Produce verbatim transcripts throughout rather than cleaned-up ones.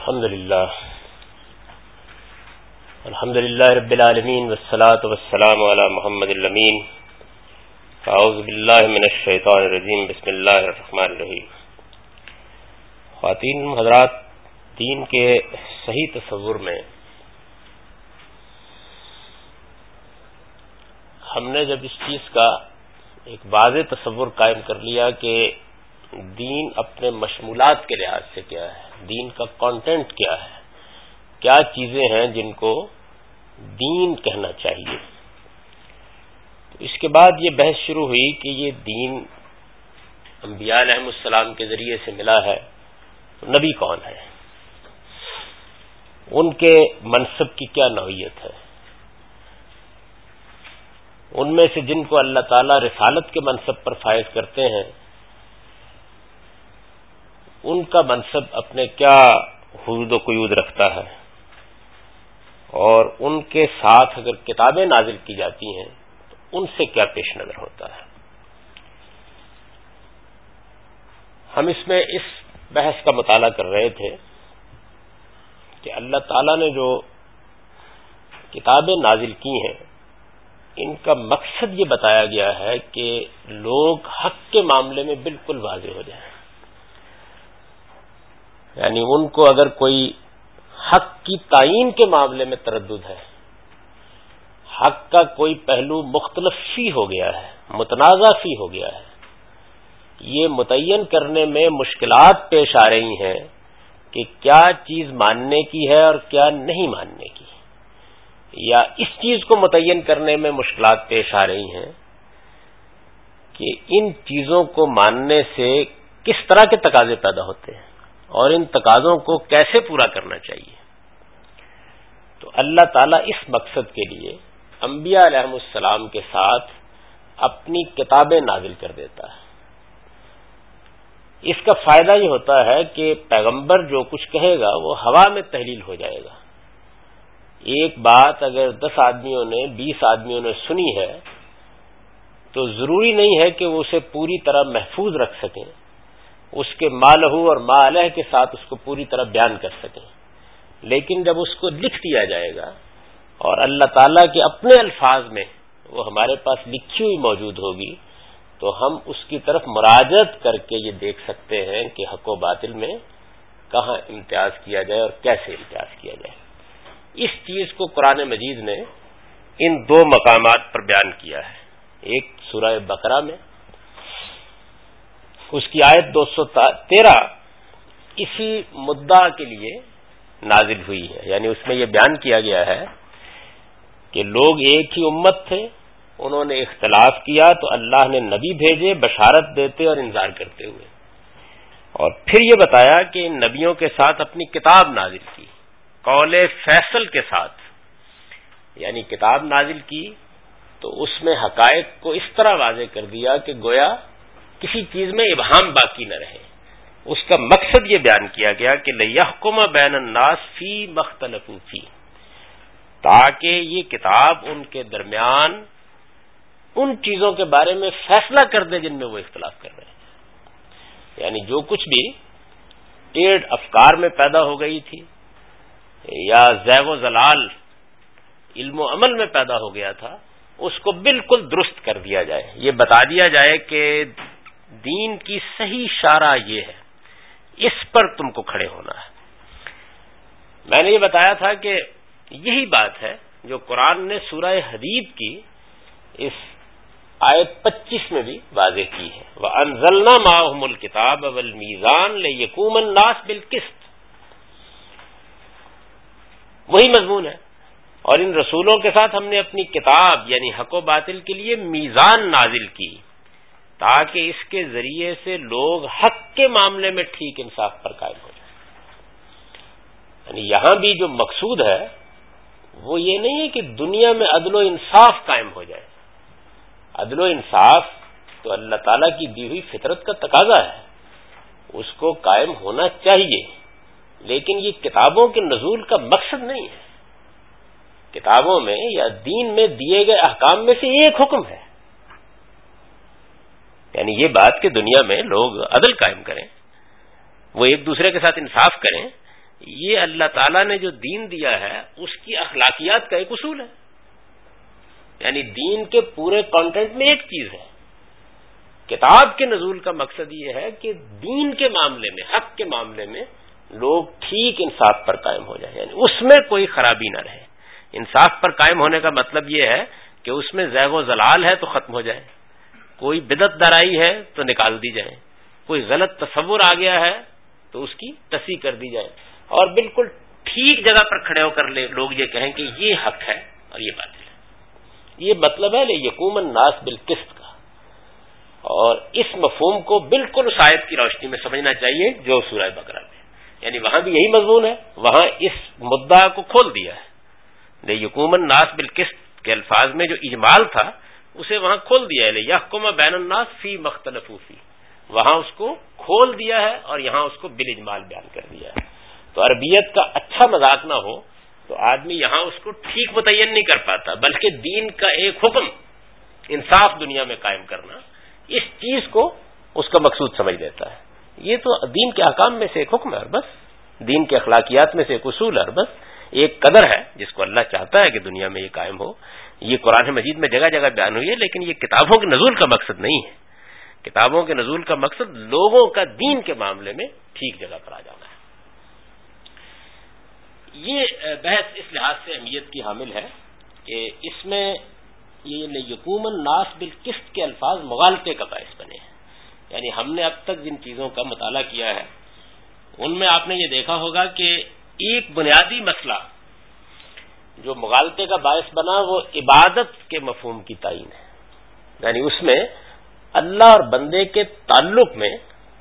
الحمد للہ الحمد للہ رب العالمین والصلاة والسلام علی محمد الامین. اعوذ باللہ من الشیطان الرجیم. بسم اللہ الرحمن الرحیم. خواتین حضرات، دین کے صحیح تصور میں ہم نے جب اس چیز کا ایک واضح تصور قائم کر لیا کہ دین اپنے مشمولات کے لحاظ سے کیا ہے، دین کا کانٹینٹ کیا ہے، کیا چیزیں ہیں جن کو دین کہنا چاہیے، تو اس کے بعد یہ بحث شروع ہوئی کہ یہ دین انبیاء علیہ السلام کے ذریعے سے ملا ہے، تو نبی کون ہے، ان کے منصب کی کیا نوعیت ہے، ان میں سے جن کو اللہ تعالیٰ رسالت کے منصب پر فائز کرتے ہیں ان کا منصب اپنے کیا حدود و قیود رکھتا ہے، اور ان کے ساتھ اگر کتابیں نازل کی جاتی ہیں تو ان سے کیا پیش نظر ہوتا ہے. ہم اس میں اس بحث کا مطالعہ کر رہے تھے کہ اللہ تعالیٰ نے جو کتابیں نازل کی ہیں ان کا مقصد یہ بتایا گیا ہے کہ لوگ حق کے معاملے میں بالکل واضح ہو جائیں. یعنی ان کو اگر کوئی حق کی تعین کے معاملے میں تردد ہے، حق کا کوئی پہلو مختلف فی ہو گیا ہے، متنازع فی ہو گیا ہے، یہ متعین کرنے میں مشکلات پیش آ رہی ہیں کہ کیا چیز ماننے کی ہے اور کیا نہیں ماننے کی، یا اس چیز کو متعین کرنے میں مشکلات پیش آ رہی ہیں کہ ان چیزوں کو ماننے سے کس طرح کے تقاضے پیدا ہوتے ہیں اور ان تقاضوں کو کیسے پورا کرنا چاہیے. تو اللہ تعالیٰ اس مقصد کے لیے انبیاء علیہ السلام کے ساتھ اپنی کتابیں نازل کر دیتا ہے. اس کا فائدہ یہ ہوتا ہے کہ پیغمبر جو کچھ کہے گا وہ ہوا میں تحلیل ہو جائے گا. ایک بات اگر دس آدمیوں نے بیس آدمیوں نے سنی ہے تو ضروری نہیں ہے کہ وہ اسے پوری طرح محفوظ رکھ سکیں، اس کے ما لہو اور ما علیہ کے ساتھ اس کو پوری طرح بیان کر سکیں. لیکن جب اس کو لکھ دیا جائے گا اور اللہ تعالیٰ کے اپنے الفاظ میں وہ ہمارے پاس لکھی ہوئی موجود ہوگی تو ہم اس کی طرف مراجعت کر کے یہ دیکھ سکتے ہیں کہ حق و باطل میں کہاں امتیاز کیا جائے اور کیسے امتیاز کیا جائے. اس چیز کو قرآن مجید نے ان دو مقامات پر بیان کیا ہے. ایک سورہ بقرہ میں اس کی آیت دو سو تیرہ اسی مدعا کے لیے نازل ہوئی ہے. یعنی اس میں یہ بیان کیا گیا ہے کہ لوگ ایک ہی امت تھے، انہوں نے اختلاف کیا تو اللہ نے نبی بھیجے بشارت دیتے اور انذار کرتے ہوئے، اور پھر یہ بتایا کہ ان نبیوں کے ساتھ اپنی کتاب نازل کی قول فیصل کے ساتھ. یعنی کتاب نازل کی تو اس میں حقائق کو اس طرح واضح کر دیا کہ گویا کسی چیز میں ابہام باقی نہ رہے. اس کا مقصد یہ بیان کیا گیا کہ لِیَحْکُمَ بَیْنَ النَّاسِ فِی مَا اخْتَلَفُوا فِیہ، تاکہ یہ کتاب ان کے درمیان ان چیزوں کے بارے میں فیصلہ کر دے جن میں وہ اختلاف کر رہے ہیں. یعنی جو کچھ بھی ٹیڑھ افکار میں پیدا ہو گئی تھی یا زیغ و زلال علم و عمل میں پیدا ہو گیا تھا اس کو بالکل درست کر دیا جائے. یہ بتا دیا جائے کہ دین کی صحیح شرح یہ ہے، اس پر تم کو کھڑے ہونا ہے. میں نے یہ بتایا تھا کہ یہی بات ہے جو قرآن نے سورہ حدید کی اس آیت پچیس میں بھی واضح کی ہے. وَأَنزَلْنَا مَعَهُمُ الْكِتَابَ وَالْمِيزَانَ لِيَقُومَ النَّاسُ بِالْقِسْطِ، وہی مضمون ہے. اور ان رسولوں کے ساتھ ہم نے اپنی کتاب یعنی حق و باطل کے لیے میزان نازل کی تاکہ اس کے ذریعے سے لوگ حق کے معاملے میں ٹھیک انصاف پر قائم ہو جائیں. یعنی یہاں بھی جو مقصود ہے وہ یہ نہیں ہے کہ دنیا میں عدل و انصاف قائم ہو جائے. عدل و انصاف تو اللہ تعالیٰ کی دی ہوئی فطرت کا تقاضا ہے، اس کو قائم ہونا چاہیے، لیکن یہ کتابوں کے نزول کا مقصد نہیں ہے. کتابوں میں یا دین میں دیے گئے احکام میں سے ایک حکم ہے، یعنی یہ بات کہ دنیا میں لوگ عدل قائم کریں، وہ ایک دوسرے کے ساتھ انصاف کریں، یہ اللہ تعالیٰ نے جو دین دیا ہے اس کی اخلاقیات کا ایک اصول ہے. یعنی دین کے پورے کانٹینٹ میں ایک چیز ہے. کتاب کے نزول کا مقصد یہ ہے کہ دین کے معاملے میں، حق کے معاملے میں لوگ ٹھیک انصاف پر قائم ہو جائیں، یعنی اس میں کوئی خرابی نہ رہے. انصاف پر قائم ہونے کا مطلب یہ ہے کہ اس میں زیغ و زلال ہے تو ختم ہو جائے، کوئی بدعت درائی ہے تو نکال دی جائے، کوئی غلط تصور آ گیا ہے تو اس کی تصحیح کر دی جائے، اور بالکل ٹھیک جگہ پر کھڑے ہو کر لوگ یہ کہیں کہ یہ حق ہے اور یہ باطل ہے. یہ مطلب ہے لیقوم الناس بالقسط کا. اور اس مفہوم کو بالکل اس آیت کی روشنی میں سمجھنا چاہیے جو سورہ بقرہ میں، یعنی وہاں بھی یہی مضمون ہے. وہاں اس مدعا کو کھول دیا ہے. لیقوم الناس بالقسط کے الفاظ میں جو اجمال تھا اسے وہاں کھول دیا ہے. لیحکم بین الناس فی مختلفوا فیہ، وہاں اس کو کھول دیا ہے اور یہاں اس کو بالاجمال بیان کر دیا ہے. تو عربیت کا اچھا مذاق نہ ہو تو آدمی یہاں اس کو ٹھیک متعین نہیں کر پاتا، بلکہ دین کا ایک حکم انصاف دنیا میں قائم کرنا، اس چیز کو اس کا مقصود سمجھ لیتا ہے. یہ تو دین کے احکام میں سے ایک حکم ہے اور بس، دین کے اخلاقیات میں سے ایک اصول ہے اور بس، ایک قدر ہے جس کو اللہ چاہتا ہے کہ دنیا میں یہ قائم ہو. یہ قرآن مجید میں جگہ جگہ بیان ہوئی ہے، لیکن یہ کتابوں کے نزول کا مقصد نہیں ہے. کتابوں کے نزول کا مقصد لوگوں کا دین کے معاملے میں ٹھیک جگہ پر آ جانا ہے. یہ بحث اس لحاظ سے اہمیت کی حامل ہے کہ اس میں یہ لیقوم الناس بالقسط کے الفاظ مغالطے کا باعث بنے ہیں. یعنی ہم نے اب تک جن چیزوں کا مطالعہ کیا ہے ان میں آپ نے یہ دیکھا ہوگا کہ ایک بنیادی مسئلہ جو مغالطے کا باعث بنا وہ عبادت کے مفہوم کی تعین ہے. یعنی اس میں اللہ اور بندے کے تعلق میں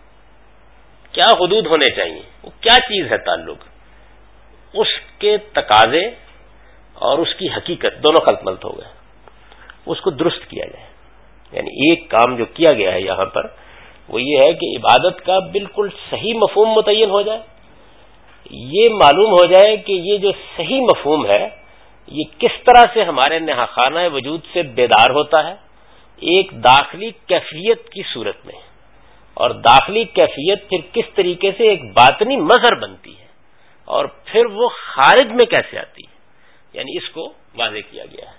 کیا حدود ہونے چاہیے، وہ کیا چیز ہے تعلق، اس کے تقاضے اور اس کی حقیقت دونوں خلط ملط ہو گئے، اس کو درست کیا جائے. یعنی ایک کام جو کیا گیا ہے یہاں پر وہ یہ ہے کہ عبادت کا بالکل صحیح مفہوم متعین ہو جائے. یہ معلوم ہو جائے کہ یہ جو صحیح مفہوم ہے یہ کس طرح سے ہمارے نہاخانہ وجود سے بیدار ہوتا ہے ایک داخلی کیفیت کی صورت میں، اور داخلی کیفیت پھر کس طریقے سے ایک باطنی مظہر بنتی ہے اور پھر وہ خارج میں کیسے آتی ہے. یعنی اس کو واضح کیا گیا ہے.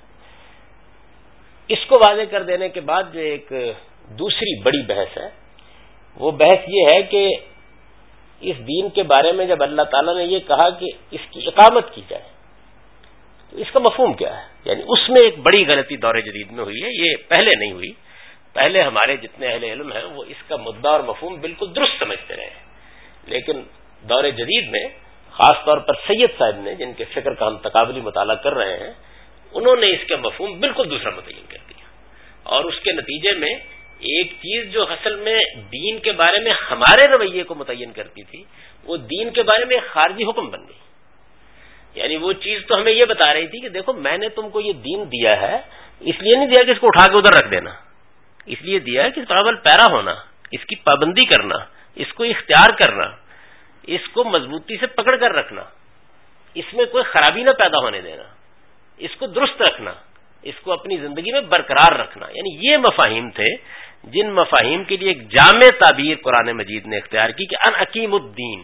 اس کو واضح کر دینے کے بعد جو ایک دوسری بڑی بحث ہے وہ بحث یہ ہے کہ اس دین کے بارے میں جب اللہ تعالیٰ نے یہ کہا کہ اس کی اقامت کی جائے تو اس کا مفہوم کیا ہے. یعنی اس میں ایک بڑی غلطی دور جدید میں ہوئی ہے. یہ پہلے نہیں ہوئی، پہلے ہمارے جتنے اہل علم ہیں وہ اس کا مدعا اور مفہوم بالکل درست سمجھتے رہے ہیں، لیکن دور جدید میں خاص طور پر سید صاحب نے، جن کے فکر کا ہم تقابلی مطالعہ کر رہے ہیں، انہوں نے اس کا مفہوم بالکل دوسرا متعین کر دیا، اور اس کے نتیجے میں ایک چیز جو اصل میں دین کے بارے میں ہمارے رویے کو متعین کرتی تھی وہ دین کے بارے میں ایک خارجی حکم بن گئی. یعنی وہ چیز تو ہمیں یہ بتا رہی تھی کہ دیکھو میں نے تم کو یہ دین دیا ہے، اس لیے نہیں دیا کہ اس کو اٹھا کے ادھر رکھ دینا، اس لیے دیا ہے کہ پابل پیرا ہونا، اس کی پابندی کرنا، اس کو اختیار کرنا، اس کو مضبوطی سے پکڑ کر رکھنا، اس میں کوئی خرابی نہ پیدا ہونے دینا، اس کو درست رکھنا، اس کو اپنی زندگی میں برقرار رکھنا. یعنی یہ مفاہیم تھے جن مفاہیم کے لیے ایک جامع تعبیر قرآن مجید نے اختیار کی کہ ان حکیم الدین.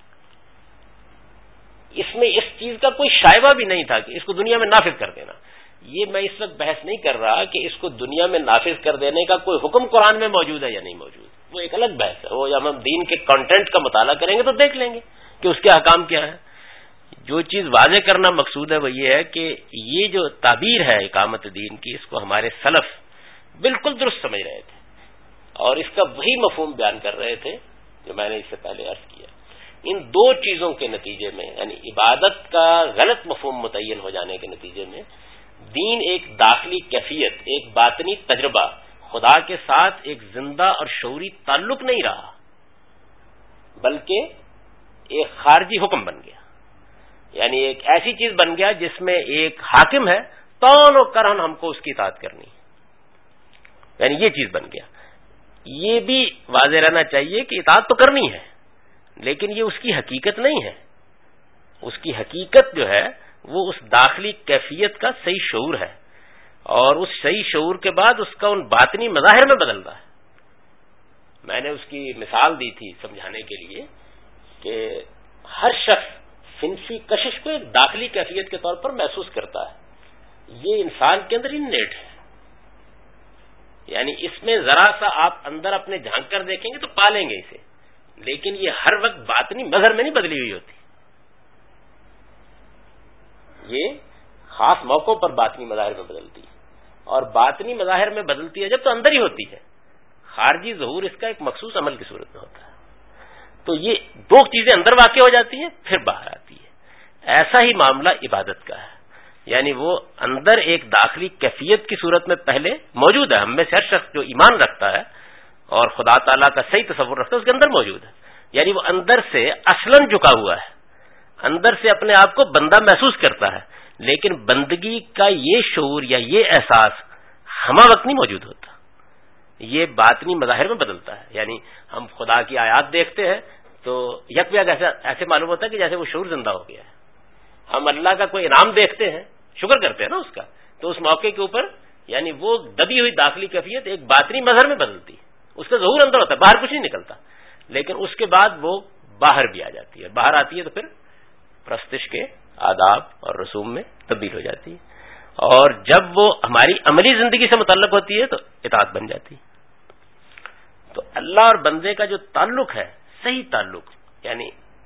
اس میں اس چیز کا کوئی شائبہ بھی نہیں تھا کہ اس کو دنیا میں نافذ کر دینا. یہ میں اس وقت بحث نہیں کر رہا کہ اس کو دنیا میں نافذ کر دینے کا کوئی حکم قرآن میں موجود ہے یا نہیں موجود، وہ ایک الگ بحث ہے. وہ جب ہم دین کے کانٹینٹ کا مطالعہ کریں گے تو دیکھ لیں گے کہ اس کے احکام کیا ہے. جو چیز واضح کرنا مقصود ہے وہ یہ ہے کہ یہ جو تعبیر ہے اقامت دین کی، اس کو ہمارے سلف بالکل درست سمجھ رہے تھے اور اس کا وہی مفہوم بیان کر رہے تھے جو میں نے اس سے پہلے عرض کیا. ان دو چیزوں کے نتیجے میں، یعنی عبادت کا غلط مفہوم متعین ہو جانے کے نتیجے میں، دین ایک داخلی کیفیت، ایک باطنی تجربہ، خدا کے ساتھ ایک زندہ اور شعوری تعلق نہیں رہا، بلکہ ایک خارجی حکم بن گیا. یعنی ایک ایسی چیز بن گیا جس میں ایک حاکم ہے، تون و کرن ہم کو اس کی اطاعت کرنی ہے. یعنی یہ چیز بن گیا. یہ بھی واضح رہنا چاہیے کہ اطاعت تو کرنی ہے، لیکن یہ اس کی حقیقت نہیں ہے. اس کی حقیقت جو ہے وہ اس داخلی کیفیت کا صحیح شعور ہے، اور اس صحیح شعور کے بعد اس کا ان باطنی مظاہر میں بدلتا ہے. میں نے اس کی مثال دی تھی سمجھانے کے لیے کہ ہر شخص نفسی کشش کو ایک داخلی کیفیت کے طور پر محسوس کرتا ہے. یہ انسان کے اندر انیٹ ہے. یعنی اس میں ذرا سا آپ اندر اپنے جھانک کر دیکھیں گے تو پالیں گے اسے, لیکن یہ ہر وقت باطنی مظہر میں نہیں بدلی ہوئی ہوتی. یہ خاص موقعوں پر باطنی مظاہر میں بدلتی ہے, اور باطنی مظاہر میں بدلتی ہے جب تو اندر ہی ہوتی ہے. خارجی ظہور اس کا ایک مخصوص عمل کی صورت میں ہوتا ہے. تو یہ دو چیزیں اندر واقع ہو جاتی ہیں پھر باہر آتی ہے. ایسا ہی معاملہ عبادت کا ہے. یعنی وہ اندر ایک داخلی کیفیت کی صورت میں پہلے موجود ہے. ہم میں سے ہر شخص جو ایمان رکھتا ہے اور خدا تعالیٰ کا صحیح تصور رکھتا ہے اس کے اندر موجود ہے. یعنی وہ اندر سے اصلاً جھکا ہوا ہے, اندر سے اپنے آپ کو بندہ محسوس کرتا ہے, لیکن بندگی کا یہ شعور یا یہ احساس ہمہ وقت نہیں موجود ہوتا. یہ باطنی مظاہر میں بدلتا ہے. یعنی ہم خدا کی آیات دیکھتے ہیں تو یک بیک ایسا ایسے معلوم ہوتا ہے کہ جیسے وہ شعور زندہ ہو گیا ہے. ہم اللہ کا کوئی انعام دیکھتے ہیں, شکر کرتے ہیں نا اس کا, تو اس موقع کے اوپر یعنی وہ دبی ہوئی داخلی کیفیت ایک باطنی مظہر میں بدلتی ہے. اس کا ظہور اندر ہوتا ہے, باہر کچھ نہیں نکلتا, لیکن اس کے بعد وہ باہر بھی آ جاتی ہے. باہر آتی ہے تو پھر پرستش کے آداب اور رسوم میں تبدیل ہو جاتی ہے, اور جب وہ ہماری عملی زندگی سے متعلق ہوتی ہے تو اطاعت بن جاتی ہے. تو اللہ اور بندے کا جو تعلق ہے, صحیح تعلق, یعنی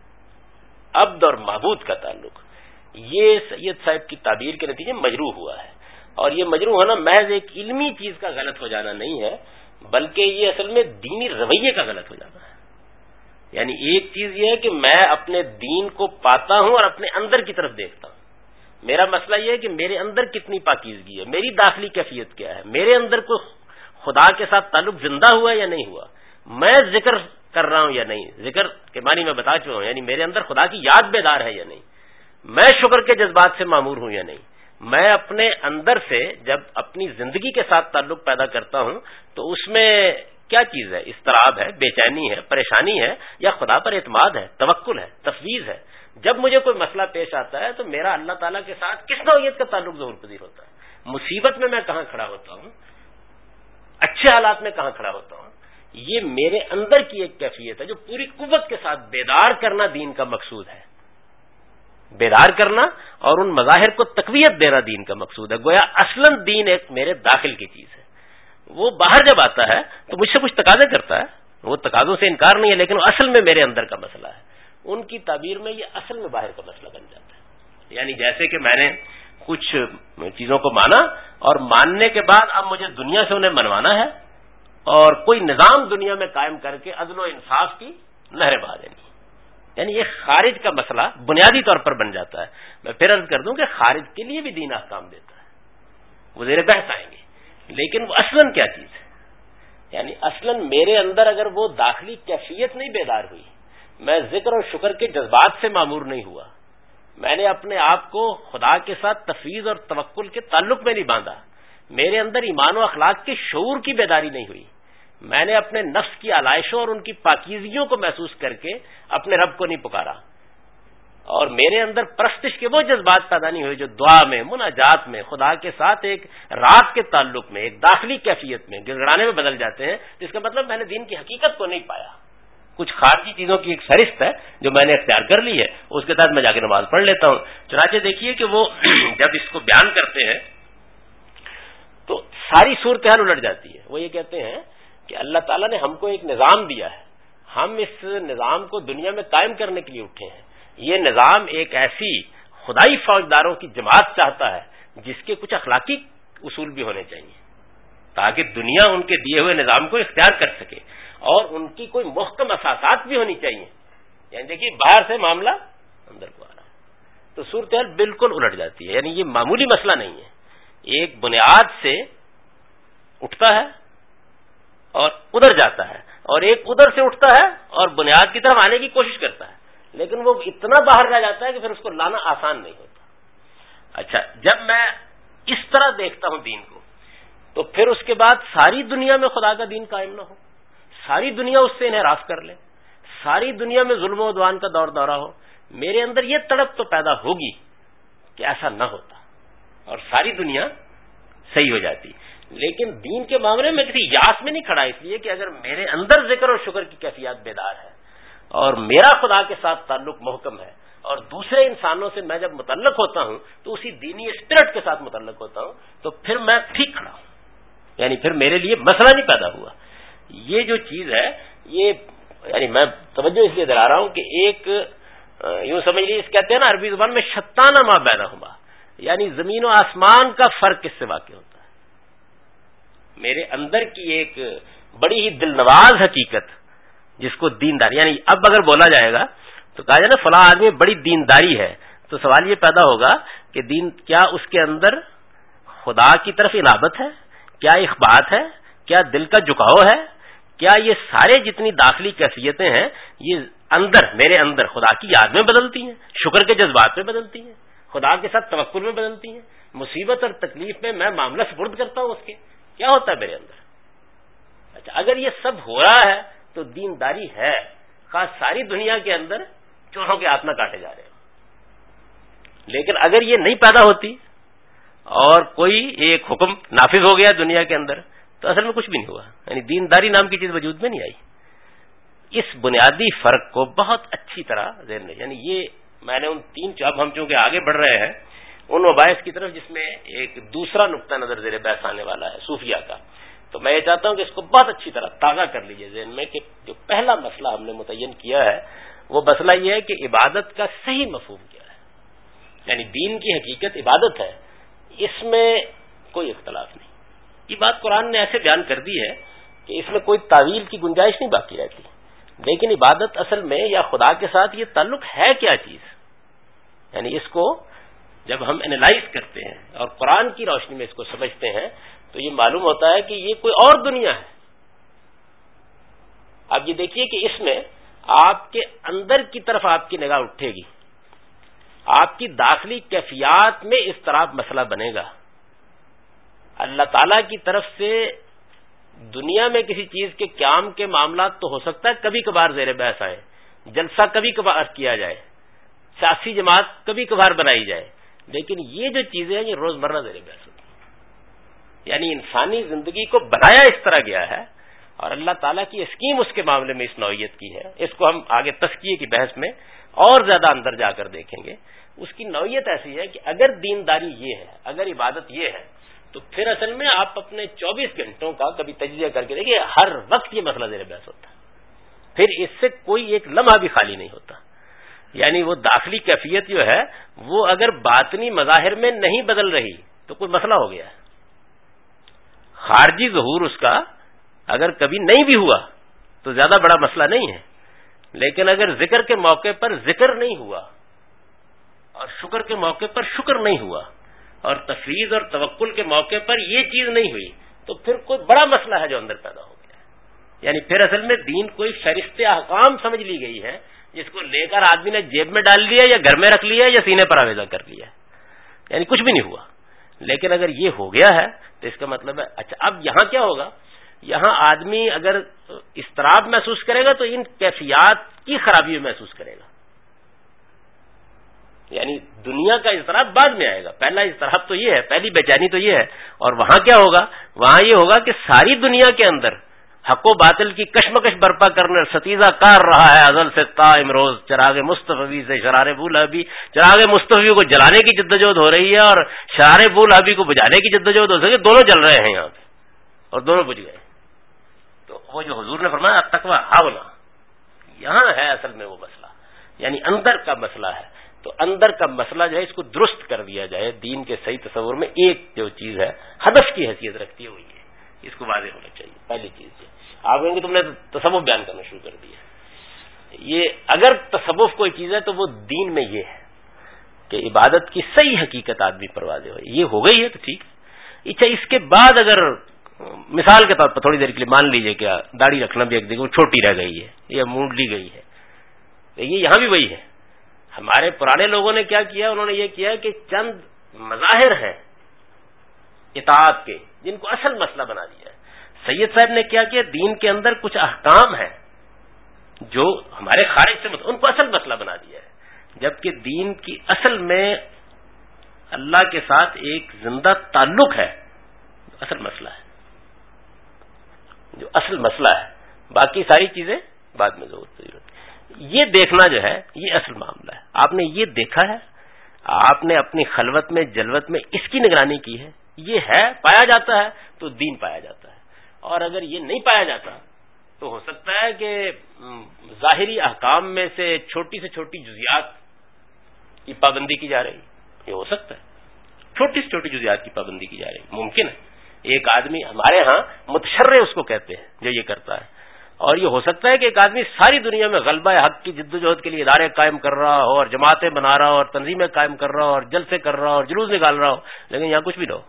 عبد اور معبود کا تعلق, یہ سید صاحب کی تعبیر کے نتیجے مجروح ہوا ہے. اور یہ مجروح ہونا محض ایک علمی چیز کا غلط ہو جانا نہیں ہے, بلکہ یہ اصل میں دینی رویے کا غلط ہو جانا ہے. یعنی ایک چیز یہ ہے کہ میں اپنے دین کو پاتا ہوں اور اپنے اندر کی طرف دیکھتا ہوں. میرا مسئلہ یہ ہے کہ میرے اندر کتنی پاکیزگی ہے, میری داخلی کیفیت کیا ہے, میرے اندر کوئی خدا کے ساتھ تعلق زندہ ہوا یا نہیں ہوا, میں ذکر کر رہا ہوں یا نہیں, ذکر کے معنی میں بتا چکا ہوں, یعنی میرے اندر خدا کی یاد بیدار ہے یا نہیں, میں شکر کے جذبات سے معمور ہوں یا نہیں. میں اپنے اندر سے جب اپنی زندگی کے ساتھ تعلق پیدا کرتا ہوں تو اس میں کیا چیز ہے, اضطراب ہے, بے چینی ہے, پریشانی ہے, یا خدا پر اعتماد ہے, توکل ہے, تفویض ہے. جب مجھے کوئی مسئلہ پیش آتا ہے تو میرا اللہ تعالیٰ کے ساتھ کس نوعیت کا تعلق ظہور پذیر ہوتا ہے. مصیبت میں میں کہاں کھڑا ہوتا ہوں, اچھے حالات میں کہاں کھڑا ہوتا ہوں, یہ میرے اندر کی ایک کیفیت ہے جو پوری قوت کے ساتھ بیدار کرنا دین کا مقصود ہے. بیدار کرنا اور ان مظاہر کو تقویت دینا دین کا مقصود ہے. گویا اصلاً دین ایک میرے داخل کی چیز ہے. وہ باہر جب آتا ہے تو مجھ سے کچھ تقاضے کرتا ہے, وہ تقاضوں سے انکار نہیں ہے, لیکن اصل میں میرے اندر کا مسئلہ ہے. ان کی تعبیر میں یہ اصل میں باہر کا مسئلہ بن جاتا ہے. یعنی جیسے کہ میں نے کچھ چیزوں کو مانا اور ماننے کے بعد اب مجھے دنیا سے انہیں منوانا ہے اور کوئی نظام دنیا میں قائم کر کے عدل و انصاف کی نہریں بہا دینی. یعنی یہ خارج کا مسئلہ بنیادی طور پر بن جاتا ہے. میں پھر عرض کر دوں کہ خارج کے لیے بھی دین احکام دیتا ہے, وہ زیر بحث آئیں گے, لیکن وہ اصلاً کیا چیز ہے. یعنی اصلاً میرے اندر اگر وہ داخلی کیفیت نہیں بیدار ہوئی, میں ذکر اور شکر کے جذبات سے معمور نہیں ہوا, میں نے اپنے آپ کو خدا کے ساتھ تفویض اور توکل کے تعلق میں نہیں باندھا, میرے اندر ایمان و اخلاق کے شعور کی بیداری نہیں ہوئی, میں نے اپنے نفس کی آلائشوں اور ان کی پاکیزگیوں کو محسوس کر کے اپنے رب کو نہیں پکارا, اور میرے اندر پرستش کے وہ جذبات پیدا نہیں ہوئے جو دعا میں, مناجات میں, خدا کے ساتھ ایک رات کے تعلق میں, ایک داخلی کیفیت میں گڑگڑانے میں بدل جاتے ہیں, جس کا مطلب میں نے دین کی حقیقت کو نہیں پایا. کچھ خارجی چیزوں کی ایک فہرست ہے جو میں نے اختیار کر لی ہے, اس کے تحت میں جا کے نماز پڑھ لیتا ہوں. چنانچہ دیکھیے کہ وہ جب اس کو بیان کرتے ہیں تو ساری صورتحال الٹ جاتی ہے. وہ یہ کہتے ہیں کہ اللہ تعالیٰ نے ہم کو ایک نظام دیا ہے, ہم اس نظام کو دنیا میں قائم کرنے کے لیے اٹھے ہیں. یہ نظام ایک ایسی خدائی فوجداروں کی جماعت چاہتا ہے جس کے کچھ اخلاقی اصول بھی ہونے چاہیے تاکہ دنیا ان کے دیے ہوئے نظام کو اختیار کر سکے, اور ان کی کوئی محکم اساسات بھی ہونی چاہیے. یعنی دیکھیے باہر سے معاملہ اندر کو آ رہا ہے تو صورتحال بالکل الٹ جاتی ہے. یعنی یہ معمولی مسئلہ نہیں ہے, ایک بنیاد سے اٹھتا ہے اور ادھر جاتا ہے, اور ایک ادھر سے اٹھتا ہے اور بنیاد کی طرف آنے کی کوشش کرتا ہے, لیکن وہ اتنا باہر رہ جاتا ہے کہ پھر اس کو لانا آسان نہیں ہوتا. اچھا, جب میں اس طرح دیکھتا ہوں دین کو تو پھر اس کے بعد ساری دنیا میں خدا کا دین قائم نہ ہو, ساری دنیا اس سے انحراف کر لے, ساری دنیا میں ظلم و عدوان کا دور دورہ ہو, میرے اندر یہ تڑپ تو پیدا ہوگی کہ ایسا نہ ہوتا اور ساری دنیا صحیح ہو جاتی. لیکن دین کے معاملے میں کسی یاس میں نہیں کھڑا, اس لیے کہ اگر میرے اندر ذکر اور شکر کی کیفیات بیدار ہے اور میرا خدا کے ساتھ تعلق محکم ہے اور دوسرے انسانوں سے میں جب متعلق ہوتا ہوں تو اسی دینی اسپرٹ کے ساتھ متعلق ہوتا ہوں تو پھر میں ٹھیک کھڑا ہوں، یعنی پھر میرے لیے مسئلہ نہیں پیدا ہوا۔ یہ جو چیز ہے یہ یعنی میں توجہ اس لیے دلا رہا ہوں کہ ایک یوں سمجھ لیجیے، اس کہتے ہیں نا عربی زبان میں شتانہ ما بینہما، یعنی زمین و آسمان کا فرق کس سے واقع ہوتا ہے۔ میرے اندر کی ایک بڑی ہی دل نواز حقیقت جس کو دینداری، یعنی اب اگر بولا جائے گا تو کہا جائے نا فلاں آدمی بڑی دینداری ہے، تو سوال یہ پیدا ہوگا کہ دین کیا اس کے اندر خدا کی طرف انابت ہے، کیا اخبات ہے، کیا دل کا جھکاؤ ہے، کیا یہ سارے جتنی داخلی کیفیتیں ہیں یہ اندر میرے اندر خدا کی یاد میں بدلتی ہیں، شکر کے جذبات میں بدلتی ہیں، خدا کے ساتھ توکل میں بدلتی ہیں، مصیبت اور تکلیف میں میں معاملہ سپرد کرتا ہوں اس کے، کیا ہوتا ہے میرے اندر؟ اچھا اگر یہ سب ہو رہا ہے تو دینداری ہے، خاص ساری دنیا کے اندر چوروں کے ہاتھ نہ کاٹے جا رہے ہیں۔ لیکن اگر یہ نہیں پیدا ہوتی اور کوئی ایک حکم نافذ ہو گیا دنیا کے اندر تو اصل میں کچھ بھی نہیں ہوا، یعنی دینداری نام کی چیز وجود میں نہیں آئی۔ اس بنیادی فرق کو بہت اچھی طرح ذہن میں، یعنی یہ میں نے ان تین اب ہم چونکہ آگے بڑھ رہے ہیں ان مباحث کی طرف جس میں ایک دوسرا نقطہ نظر زیر بحث آنے والا ہے صوفیہ کا، تو میں یہ چاہتا ہوں کہ اس کو بہت اچھی طرح تازہ کر لیجئے ذہن میں کہ جو پہلا مسئلہ ہم نے متعین کیا ہے وہ مسئلہ یہ ہے کہ عبادت کا صحیح مفہوم کیا ہے، یعنی دین کی حقیقت عبادت ہے، اس میں کوئی اختلاف نہیں۔ یہ بات قرآن نے ایسے بیان کر دی ہے کہ اس میں کوئی تعویل کی گنجائش نہیں باقی رہتی، لیکن عبادت اصل میں یا خدا کے ساتھ یہ تعلق ہے کیا چیز، یعنی اس کو جب ہم انالائز کرتے ہیں اور قرآن کی روشنی میں اس کو سمجھتے ہیں تو یہ معلوم ہوتا ہے کہ یہ کوئی اور دنیا ہے۔ اب یہ دیکھیے کہ اس میں آپ کے اندر کی طرف آپ کی نگاہ اٹھے گی، آپ کی داخلی کیفیات میں اس طرح مسئلہ بنے گا۔ اللہ تعالی کی طرف سے دنیا میں کسی چیز کے قیام کے معاملات تو ہو سکتا ہے کبھی کبھار زیر بحث آئے، جلسہ کبھی کبھار کیا جائے، سیاسی جماعت کبھی کبھار بنائی جائے، لیکن یہ جو چیزیں ہیں یہ روزمرہ زیر بحث ہوتی ہیں، یعنی انسانی زندگی کو بنایا اس طرح گیا ہے اور اللہ تعالیٰ کی اسکیم اس کے معاملے میں اس نوعیت کی ہے۔ اس کو ہم آگے تزکیے کی بحث میں اور زیادہ اندر جا کر دیکھیں گے۔ اس کی نوعیت ایسی ہے کہ اگر دینداری یہ ہے، اگر عبادت یہ ہے، تو پھر اصل میں آپ اپنے چوبیس گھنٹوں کا کبھی تجزیہ کر کے دیکھیے، ہر وقت یہ مسئلہ زیر بحث ہوتا ہے، پھر اس سے کوئی ایک لمحہ بھی خالی نہیں ہوتا۔ یعنی وہ داخلی کیفیت جو ہے وہ اگر باطنی مظاہر میں نہیں بدل رہی تو کوئی مسئلہ ہو گیا ہے۔ خارجی ظہور اس کا اگر کبھی نہیں بھی ہوا تو زیادہ بڑا مسئلہ نہیں ہے، لیکن اگر ذکر کے موقع پر ذکر نہیں ہوا اور شکر کے موقع پر شکر نہیں ہوا اور تفویض اور توکل کے موقع پر یہ چیز نہیں ہوئی تو پھر کوئی بڑا مسئلہ ہے جو اندر پیدا ہو گیا ہے۔ یعنی پھر اصل میں دین کوئی فہرست احکام سمجھ لی گئی ہے جس کو لے کر آدمی نے جیب میں ڈال لیا یا گھر میں رکھ لیا یا سینے پر آویزہ کر لیا، یعنی کچھ بھی نہیں ہوا۔ لیکن اگر یہ ہو گیا ہے تو اس کا مطلب ہے اچھا اب یہاں کیا ہوگا، یہاں آدمی اگر اضطراب محسوس کرے گا تو ان کیفیات کی خرابی محسوس کرے گا، یعنی دنیا کا اضطراب بعد میں آئے گا، پہلا اضطراب تو یہ ہے، پہلی بے چینی تو یہ ہے۔ اور وہاں کیا ہوگا، وہاں یہ ہوگا کہ ساری دنیا کے اندر حق و باطل کی کشمکش برپا کرنے ستیزہ کار رہا ہے ازل سے تا امروز، چراغ مصطفی سے شرار بولہبی، چراغ مصطفی کو جلانے کی جدوجہد ہو رہی ہے اور شرار بولہبی کو بجانے کی جدوجہد ہو سکے، دونوں جل رہے ہیں یہاں پہ اور دونوں بجھ گئے۔ تو وہ جو حضور نے فرمایا تقویٰ ہاونا، یہاں ہے اصل میں وہ مسئلہ، یعنی اندر کا مسئلہ ہے۔ تو اندر کا مسئلہ جو ہے اس کو درست کر دیا جائے دین کے صحیح تصور میں، ایک جو چیز ہے ہدف کی حیثیت رکھتی ہے وہ یہ ہے، اس کو واضح ہونا چاہیے۔ پہلی چیز ہے آپ کہیں گے تم نے تصوف بیان کرنا شروع کر دیا، یہ اگر تصوف کوئی چیز ہے تو وہ دین میں یہ ہے کہ عبادت کی صحیح حقیقت آدمی پر واضح ہو، یہ ہو گئی ہے تو ٹھیک ہے۔ اچھا اس کے بعد اگر مثال کے طور پر تھوڑی دیر کے لیے مان لیجئے کہ داڑھی رکھنا بھی ایک دیکھو چھوٹی رہ گئی ہے یا مونڈ لی گئی ہے، یہ یہاں بھی وہی ہے۔ ہمارے پرانے لوگوں نے کیا کیا، انہوں نے یہ کیا کہ چند مظاہر ہیں اطاعت کے جن کو اصل مسئلہ بنا دیا ہے۔ سید صاحب نے کیا کیا، دین کے اندر کچھ احکام ہیں جو ہمارے خارج سے ان کو اصل مسئلہ بنا دیا ہے، جبکہ دین کی اصل میں اللہ کے ساتھ ایک زندہ تعلق ہے، اصل مسئلہ ہے جو اصل مسئلہ ہے، باقی ساری چیزیں بعد میں ضرورت ہے۔ یہ دیکھنا جو ہے یہ اصل معاملہ ہے. آپ نے یہ دیکھا ہے, آپ نے اپنی خلوت میں جلوت میں اس کی نگرانی کی ہے, یہ ہے پایا جاتا ہے تو دین پایا جاتا ہے. اور اگر یہ نہیں پایا جاتا تو ہو سکتا ہے کہ ظاہری احکام میں سے چھوٹی سے چھوٹی جزیات کی پابندی کی جا رہی, یہ ہو سکتا ہے چھوٹی سے چھوٹی جزیات کی پابندی کی جا رہی, ممکن ہے. ایک آدمی ہمارے ہاں متشرع اس کو کہتے ہیں جو یہ کرتا ہے, اور یہ ہو سکتا ہے کہ ایک آدمی ساری دنیا میں غلبہ حق کی جد و جہد کے لیے ادارے قائم کر رہا ہو اور جماعتیں بنا رہا ہو اور تنظیمیں قائم کر رہا ہو اور جلسے کر رہا ہو اور جلوس نکال رہا ہو, لیکن یہاں کچھ بھی نہ ہو.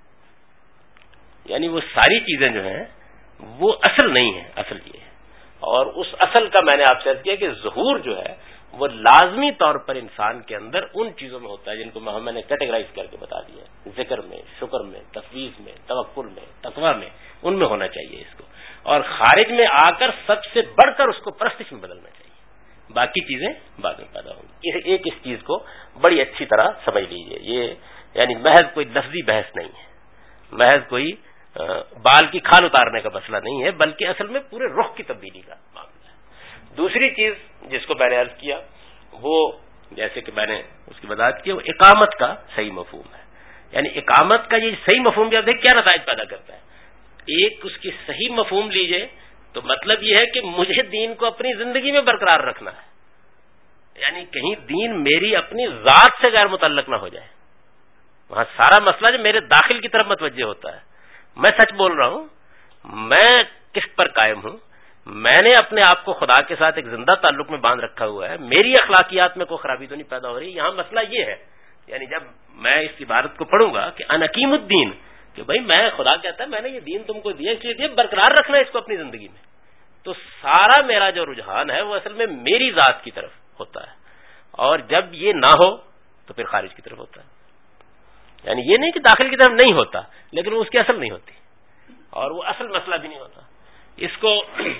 یعنی وہ ساری چیزیں جو ہیں وہ اصل نہیں ہے, اصل یہ ہے. اور اس اصل کا میں نے آپ سے عرض کیا کہ ظہور جو ہے وہ لازمی طور پر انسان کے اندر ان چیزوں میں ہوتا ہے جن کو میں نے کیٹیگرائز کر کے بتا دیا ہے, ذکر میں, شکر میں, تفویض میں, توکل میں, تقویٰ میں, ان میں ہونا چاہیے اس کو. اور خارج میں آ کر سب سے بڑھ کر اس کو پرستش میں بدلنا چاہیے, باقی چیزیں بعد میں پیدا ہوں گی. ایک اس چیز کو بڑی اچھی طرح سمجھ لیجئے, یہ یعنی محض کوئی لفظی بحث نہیں ہے, محض کوئی بال کی کھال اتارنے کا مسئلہ نہیں ہے, بلکہ اصل میں پورے رخ کی تبدیلی کا معاملہ ہے. دوسری چیز جس کو میں نے عرض کیا وہ جیسے کہ میں نے اس کی وضاحت کی, وہ اقامت کا صحیح مفہوم ہے. یعنی اقامت کا یہ صحیح مفہوم بھی آپ دیکھ کیا نتائج پیدا کرتا ہے. ایک اس کی صحیح مفہوم لیجئے تو مطلب یہ ہے کہ مجھے دین کو اپنی زندگی میں برقرار رکھنا ہے, یعنی کہیں دین میری اپنی ذات سے غیر متعلق نہ ہو جائے. وہاں سارا مسئلہ جو میرے داخل کی طرف متوجہ ہوتا ہے, میں سچ بول رہا ہوں, میں کس پر قائم ہوں, میں نے اپنے آپ کو خدا کے ساتھ ایک زندہ تعلق میں باندھ رکھا ہوا ہے, میری اخلاقیات میں کوئی خرابی تو نہیں پیدا ہو رہی. یہاں مسئلہ یہ ہے, یعنی جب میں اس عبارت کو پڑھوں گا کہ ان حکیم الدین, کہ بھائی میں خدا کہتا ہے میں نے یہ دین تم کو دیا اس لیے دیا برقرار رکھنا ہے اس کو اپنی زندگی میں, تو سارا میرا جو رجحان ہے وہ اصل میں میری ذات کی طرف ہوتا ہے. اور جب یہ نہ ہو تو پھر خارج کی طرف ہوتا ہے. یعنی یہ نہیں کہ داخل کی طرف نہیں ہوتا, لیکن وہ اس کی اصل نہیں ہوتی اور وہ اصل مسئلہ بھی نہیں ہوتا. اس کو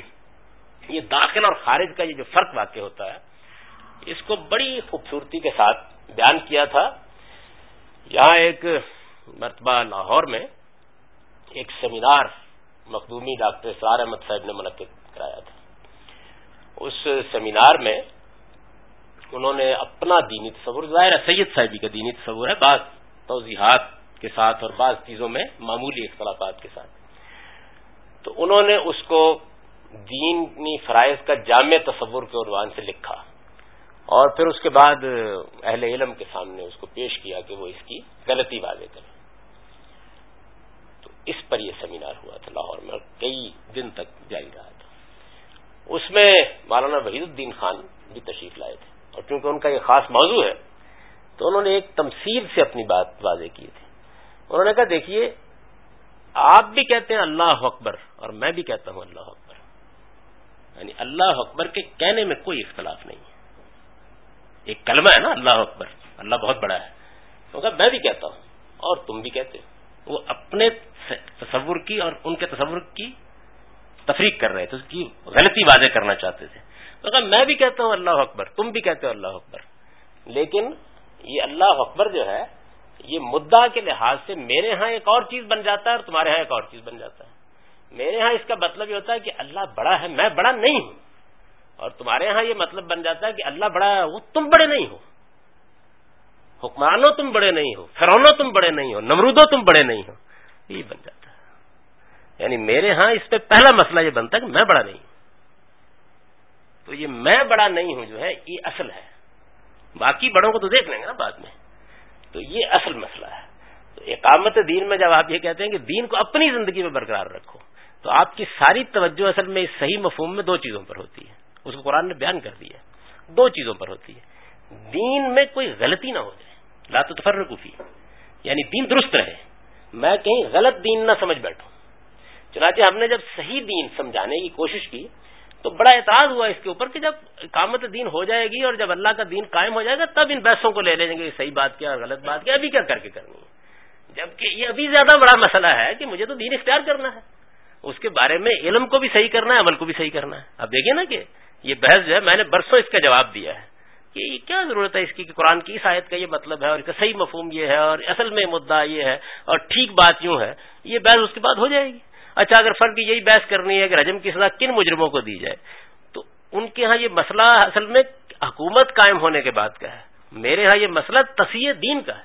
یہ داخل اور خارج کا یہ جو فرق واقع ہوتا ہے اس کو بڑی خوبصورتی کے ساتھ بیان کیا تھا. یہاں ایک مرتبہ لاہور میں ایک سیمینار مخدومی ڈاکٹر اسرار احمد صاحب نے منعقد کرایا تھا. اس سیمینار میں انہوں نے اپنا دینی تصور, ظاہر ہے سید صاحبی کا دینی تصور ہے, بعض توضیحات کے ساتھ اور بعض چیزوں میں معمولی اختلافات کے ساتھ, تو انہوں نے اس کو دینی فرائض کا جامع تصور کے عنوان سے لکھا اور پھر اس کے بعد اہل علم کے سامنے اس کو پیش کیا کہ وہ اس کی غلطی واضح کریں. تو اس پر یہ سیمینار ہوا تھا لاہور میں اور کئی دن تک جاری رہا تھا. اس میں مولانا وحید الدین خان بھی تشریف لائے تھے اور چونکہ ان کا یہ خاص موضوع ہے تو انہوں نے ایک تمثیل سے اپنی بات واضح کی تھی. انہوں نے کہا دیکھیے آپ بھی کہتے ہیں اللہ اکبر اور میں بھی کہتا ہوں اللہ اکبر, یعنی اللہ اکبر کے کہنے میں کوئی اختلاف نہیں ہے. ایک کلمہ ہے نا اللہ اکبر, اللہ بہت بڑا ہے, تو کہا میں بھی کہتا ہوں اور تم بھی کہتے ہو. وہ اپنے تصور کی اور ان کے تصور کی تفریق کر رہے تھے, اس کی غلطی واضح کرنا چاہتے تھے. تو کہا میں بھی کہتا ہوں اللہ اکبر, تم بھی کہتے ہو اللہ اکبر, لیکن یہ اللہ اکبر جو ہے یہ مدعا کے لحاظ سے میرے ہاں ایک اور چیز بن جاتا ہے اور تمہارے ہاں ایک اور چیز بن جاتا ہے. میرے ہاں اس کا مطلب یہ ہوتا ہے کہ اللہ بڑا ہے, میں بڑا نہیں ہوں, اور تمہارے ہاں یہ مطلب بن جاتا ہے کہ اللہ بڑا ہے وہ تم بڑے نہیں ہو, حکمرانوں تم بڑے نہیں ہو, فرعونوں تم بڑے نہیں ہو, نمرودوں تم بڑے نہیں ہو, یہ بن جاتا ہے. یعنی میرے ہاں اس پہ پہلا مسئلہ یہ بنتا ہے کہ میں بڑا نہیں ہوں. تو یہ میں بڑا نہیں ہوں جو ہے یہ اصل ہے, باقی بڑوں کو تو دیکھ لیں گے نا بعد میں, تو یہ اصل مسئلہ ہے. تو اقامت دین میں جب آپ یہ کہتے ہیں کہ دین کو اپنی زندگی میں برقرار رکھو, تو آپ کی ساری توجہ اصل میں اس صحیح مفہوم میں دو چیزوں پر ہوتی ہے, اس کو قرآن نے بیان کر دیا, دو چیزوں پر ہوتی ہے. دین میں کوئی غلطی نہ ہو جائے, لا تتفرقوا فیہ, یعنی دین درست رہے, میں کہیں غلط دین نہ سمجھ بیٹھوں. چنانچہ ہم نے جب صحیح دین سمجھانے کی کوشش کی تو بڑا اعتراض ہوا اس کے اوپر کہ جب اقامت دین ہو جائے گی اور جب اللہ کا دین قائم ہو جائے گا تب ان بحثوں کو لے لیں گے, صحیح بات کیا اور غلط بات کیا, ابھی کیا کر کے کرنی ہے, جبکہ یہ ابھی زیادہ بڑا مسئلہ ہے کہ مجھے تو دین اختیار کرنا ہے, اس کے بارے میں علم کو بھی صحیح کرنا ہے, عمل کو بھی صحیح کرنا ہے. اب دیکھیں نا کہ یہ بحث جو ہے میں نے برسوں اس کا جواب دیا ہے کہ یہ کیا ضرورت ہے اس کی کہ قرآن کی اس آیت کا یہ مطلب ہے اور اس کا صحیح مفہوم یہ ہے اور اصل میں مدعا یہ ہے اور ٹھیک بات یوں ہے, یہ بحث اس کے بعد ہو جائے گی. اچھا اگر فرق یہی بحث کرنی ہے کہ رجم کی سزا کن مجرموں کو دی جائے, تو ان کے ہاں یہ مسئلہ اصل میں حکومت قائم ہونے کے بعد کا ہے، میرے ہاں یہ مسئلہ تصحیح دین کا ہے،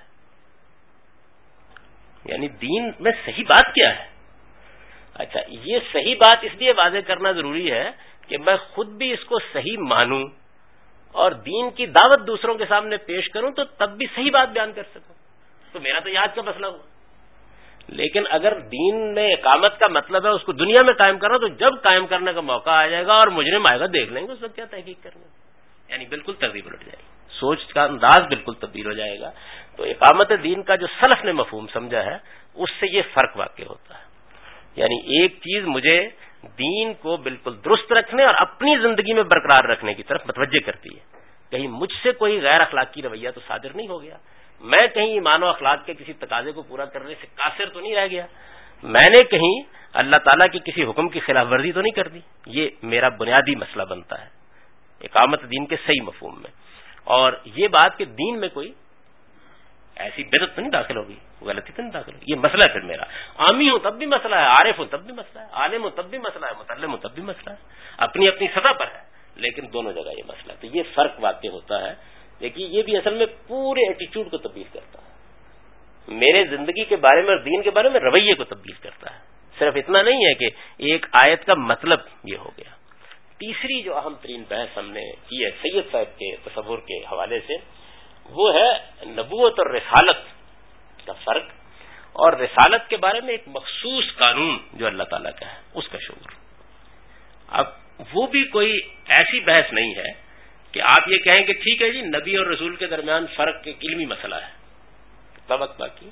یعنی دین میں صحیح بات کیا ہے۔ اچھا، یہ صحیح بات اس لیے واضح کرنا ضروری ہے کہ میں خود بھی اس کو صحیح مانوں اور دین کی دعوت دوسروں کے سامنے پیش کروں تو تب بھی صحیح بات بیان کر سکوں۔ تو میرا تو یاد کا مسئلہ ہوا، لیکن اگر دین میں اقامت کا مطلب ہے اس کو دنیا میں قائم کرنا، تو جب قائم کرنے کا موقع آ جائے گا اور مجرم آئے گا دیکھ لیں گے اس وقت کیا تحقیق کرنا، یعنی بالکل ترتیب الٹ جائے گی، سوچ کا انداز بالکل تبدیل ہو جائے گا۔ تو اقامت دین کا جو سلف نے مفہوم سمجھا ہے اس سے یہ فرق واقع ہوتا ہے، یعنی ایک چیز مجھے دین کو بالکل درست رکھنے اور اپنی زندگی میں برقرار رکھنے کی طرف متوجہ کرتی ہے، کہیں مجھ سے کوئی غیر اخلاقی رویہ تو صادر نہیں ہو گیا، میں کہیں ایمان و اخلاق کے کسی تقاضے کو پورا کرنے سے قاصر تو نہیں رہ گیا، میں نے کہیں اللہ تعالیٰ کی کسی حکم کی خلاف ورزی تو نہیں کر دی۔ یہ میرا بنیادی مسئلہ بنتا ہے اقامت دین کے صحیح مفہوم میں، اور یہ بات کہ دین میں کوئی ایسی بدعت تو نہیں داخل ہوگی، غلطی تو نہیں داخل ہوگی، یہ مسئلہ ہے پھر میرا۔ عامی ہوں تب بھی مسئلہ ہے، عارف ہوں تب بھی مسئلہ ہے، عالم ہوں تب بھی مسئلہ ہے، متعلم ہوں تب بھی مسئلہ ہے، اپنی اپنی سطح پر ہے، لیکن دونوں جگہ یہ مسئلہ ہے۔ تو یہ فرق واقع ہوتا ہے۔ دیکھیے یہ بھی اصل میں پورے ایٹیچیوڈ کو تبدیل کرتا ہے، میرے زندگی کے بارے میں اور دین کے بارے میں رویے کو تبدیل کرتا ہے، صرف اتنا نہیں ہے کہ ایک آیت کا مطلب یہ ہو گیا۔ تیسری جو اہم ترین بحث ہم نے کی ہے سید صاحب کے تصور کے حوالے سے، وہ ہے نبوت اور رسالت کا فرق، اور رسالت کے بارے میں ایک مخصوص قانون جو اللہ تعالیٰ کا ہے اس کا شعور۔ اب وہ بھی کوئی ایسی بحث نہیں ہے کہ آپ یہ کہیں کہ ٹھیک ہے جی نبی اور رسول کے درمیان فرق ایک علمی مسئلہ ہے، کتنا وقت باقی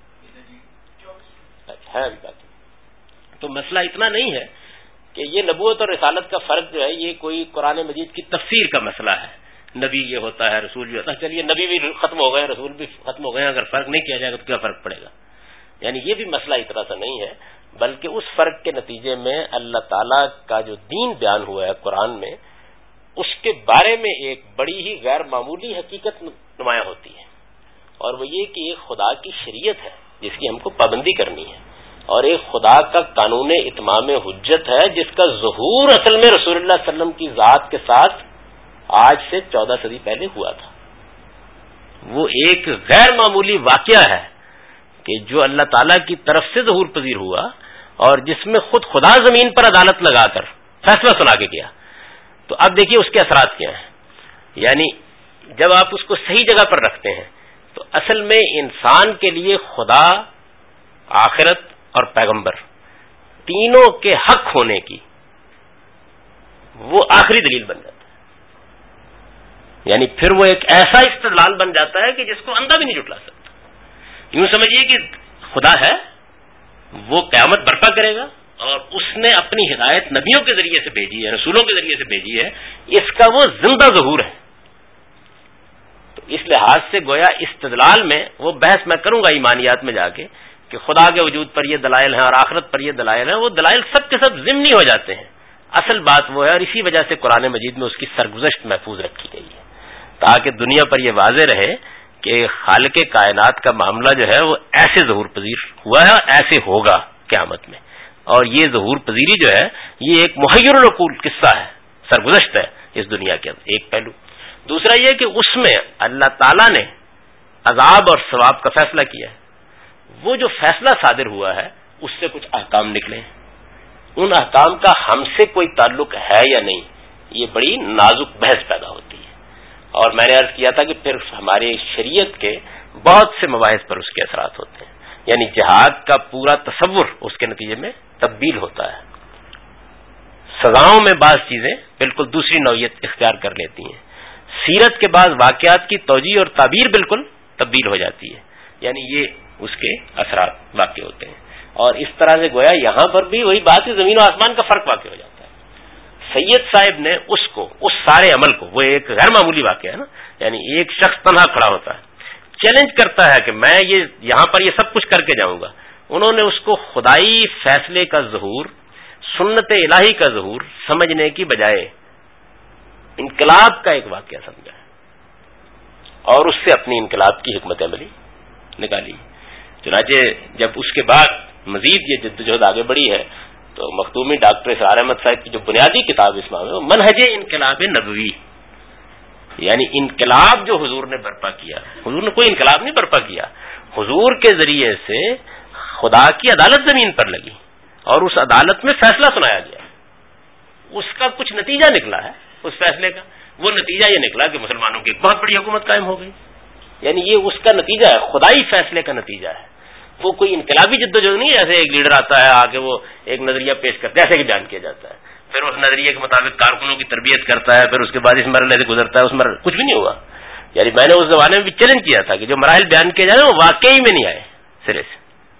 ہے ابھی باقی، تو مسئلہ اتنا نہیں ہے کہ یہ نبوت اور رسالت کا فرق جو ہے یہ کوئی قرآن مجید کی تفسیر کا مسئلہ ہے، نبی یہ ہوتا ہے رسول یہ ہوتا ہے، چلیے نبی بھی ختم ہو گئے رسول بھی ختم ہو گئے، اگر فرق نہیں کیا جائے گا تو کیا فرق پڑے گا، یعنی یہ بھی مسئلہ اتنا سا نہیں ہے، بلکہ اس فرق کے نتیجے میں اللہ تعالیٰ کا جو دین بیان ہوا ہے قرآن میں اس کے بارے میں ایک بڑی ہی غیر معمولی حقیقت نمایاں ہوتی ہے، اور وہ یہ کہ ایک خدا کی شریعت ہے جس کی ہم کو پابندی کرنی ہے، اور ایک خدا کا قانون اتمام حجت ہے جس کا ظہور اصل میں رسول اللہ صلی اللہ علیہ وسلم کی ذات کے ساتھ آج سے چودہ صدی پہلے ہوا تھا۔ وہ ایک غیر معمولی واقعہ ہے کہ جو اللہ تعالیٰ کی طرف سے ظہور پذیر ہوا اور جس میں خود خدا زمین پر عدالت لگا کر فیصلہ سنا کے گیا۔ تو اب دیکھیے اس کے اثرات کیا ہیں، یعنی جب آپ اس کو صحیح جگہ پر رکھتے ہیں تو اصل میں انسان کے لیے خدا، آخرت اور پیغمبر تینوں کے حق ہونے کی وہ آخری دلیل بن جاتا ہے، یعنی پھر وہ ایک ایسا استدلال بن جاتا ہے کہ جس کو اندھا بھی نہیں جھٹلا سکتا۔ یوں سمجھیے کہ خدا ہے، وہ قیامت برپا کرے گا اور اس نے اپنی ہدایت نبیوں کے ذریعے سے بھیجی ہے، رسولوں کے ذریعے سے بھیجی ہے، اس کا وہ زندہ ظہور ہے۔ تو اس لحاظ سے گویا استدلال میں وہ بحث میں کروں گا ایمانیات میں جا کے کہ خدا کے وجود پر یہ دلائل ہیں اور آخرت پر یہ دلائل ہیں، وہ دلائل سب کے سب ضمنی ہو جاتے ہیں، اصل بات وہ ہے، اور اسی وجہ سے قرآن مجید میں اس کی سرگزشت محفوظ رکھی گئی ہے تاکہ دنیا پر یہ واضح رہے کہ خالق کائنات کا معاملہ جو ہے وہ ایسے ظہور پذیر ہوا ہے، ایسے ہوگا قیامت میں، اور یہ ظہور پذیری جو ہے یہ ایک محیر العقول قصہ ہے، سرگزشت ہے اس دنیا کے ایک پہلو۔ دوسرا یہ کہ اس میں اللہ تعالیٰ نے عذاب اور ثواب کا فیصلہ کیا ہے، وہ جو فیصلہ صادر ہوا ہے اس سے کچھ احکام نکلے، ان احکام کا ہم سے کوئی تعلق ہے یا نہیں، یہ بڑی نازک بحث پیدا ہوتی ہے، اور میں نے عرض کیا تھا کہ پھر ہماری شریعت کے بہت سے مباحث پر اس کے اثرات ہوتے ہیں، یعنی جہاد کا پورا تصور اس کے نتیجے میں تبدیل ہوتا ہے، سزاؤں میں بعض چیزیں بالکل دوسری نوعیت اختیار کر لیتی ہیں، سیرت کے بعض واقعات کی توجیہ اور تعبیر بالکل تبدیل ہو جاتی ہے، یعنی یہ اس کے اثرات واقع ہوتے ہیں، اور اس طرح سے گویا یہاں پر بھی وہی بات ہے، زمین و آسمان کا فرق واقع ہو جاتا ہے۔ سید صاحب نے اس کو، اس سارے عمل کو، وہ ایک غیر معمولی واقعہ ہے نا، یعنی ایک شخص تنہا کھڑا ہوتا ہے، چیلنج کرتا ہے کہ میں یہ یہاں پر یہ سب کچھ کر کے جاؤں گا، انہوں نے اس کو خدائی فیصلے کا ظہور، سنت الہی کا ظہور سمجھنے کی بجائے انقلاب کا ایک واقعہ سمجھا ہے اور اس سے اپنی انقلاب کی حکمت عملی نکالی۔ چنانچہ جب اس کے بعد مزید یہ جدوجہد آگے بڑھی ہے تو مخدومی ڈاکٹر اسرار احمد صاحب کی جو بنیادی کتاب اس معاملے میں منہج انقلاب نبوی، یعنی انقلاب جو حضور نے برپا کیا، حضور نے کوئی انقلاب نہیں برپا کیا، حضور کے ذریعے سے خدا کی عدالت زمین پر لگی اور اس عدالت میں فیصلہ سنایا گیا، اس کا کچھ نتیجہ نکلا ہے، اس فیصلے کا وہ نتیجہ یہ نکلا کہ مسلمانوں کی ایک بہت بڑی حکومت قائم ہو گئی، یعنی یہ اس کا نتیجہ ہے، خدائی فیصلے کا نتیجہ ہے، وہ کوئی انقلابی جدوجہد نہیں ہے ایسے ایک لیڈر آتا ہے آ کے وہ ایک نظریہ پیش کرتا ہے ایسے کہ بیان کیا جاتا ہے، پھر اس نظریے کے مطابق کارکنوں کی تربیت کرتا ہے، پھر اس کے بعد اس مرحلے سے گزرتا ہے، اس مرحلے کچھ بھی نہیں ہوا۔ یعنی میں نے اس زمانے میں بھی چیلنج کیا تھا کہ جو مراحل بیان کیے جائیں وہ واقعی میں نہیں آئے، سرے سے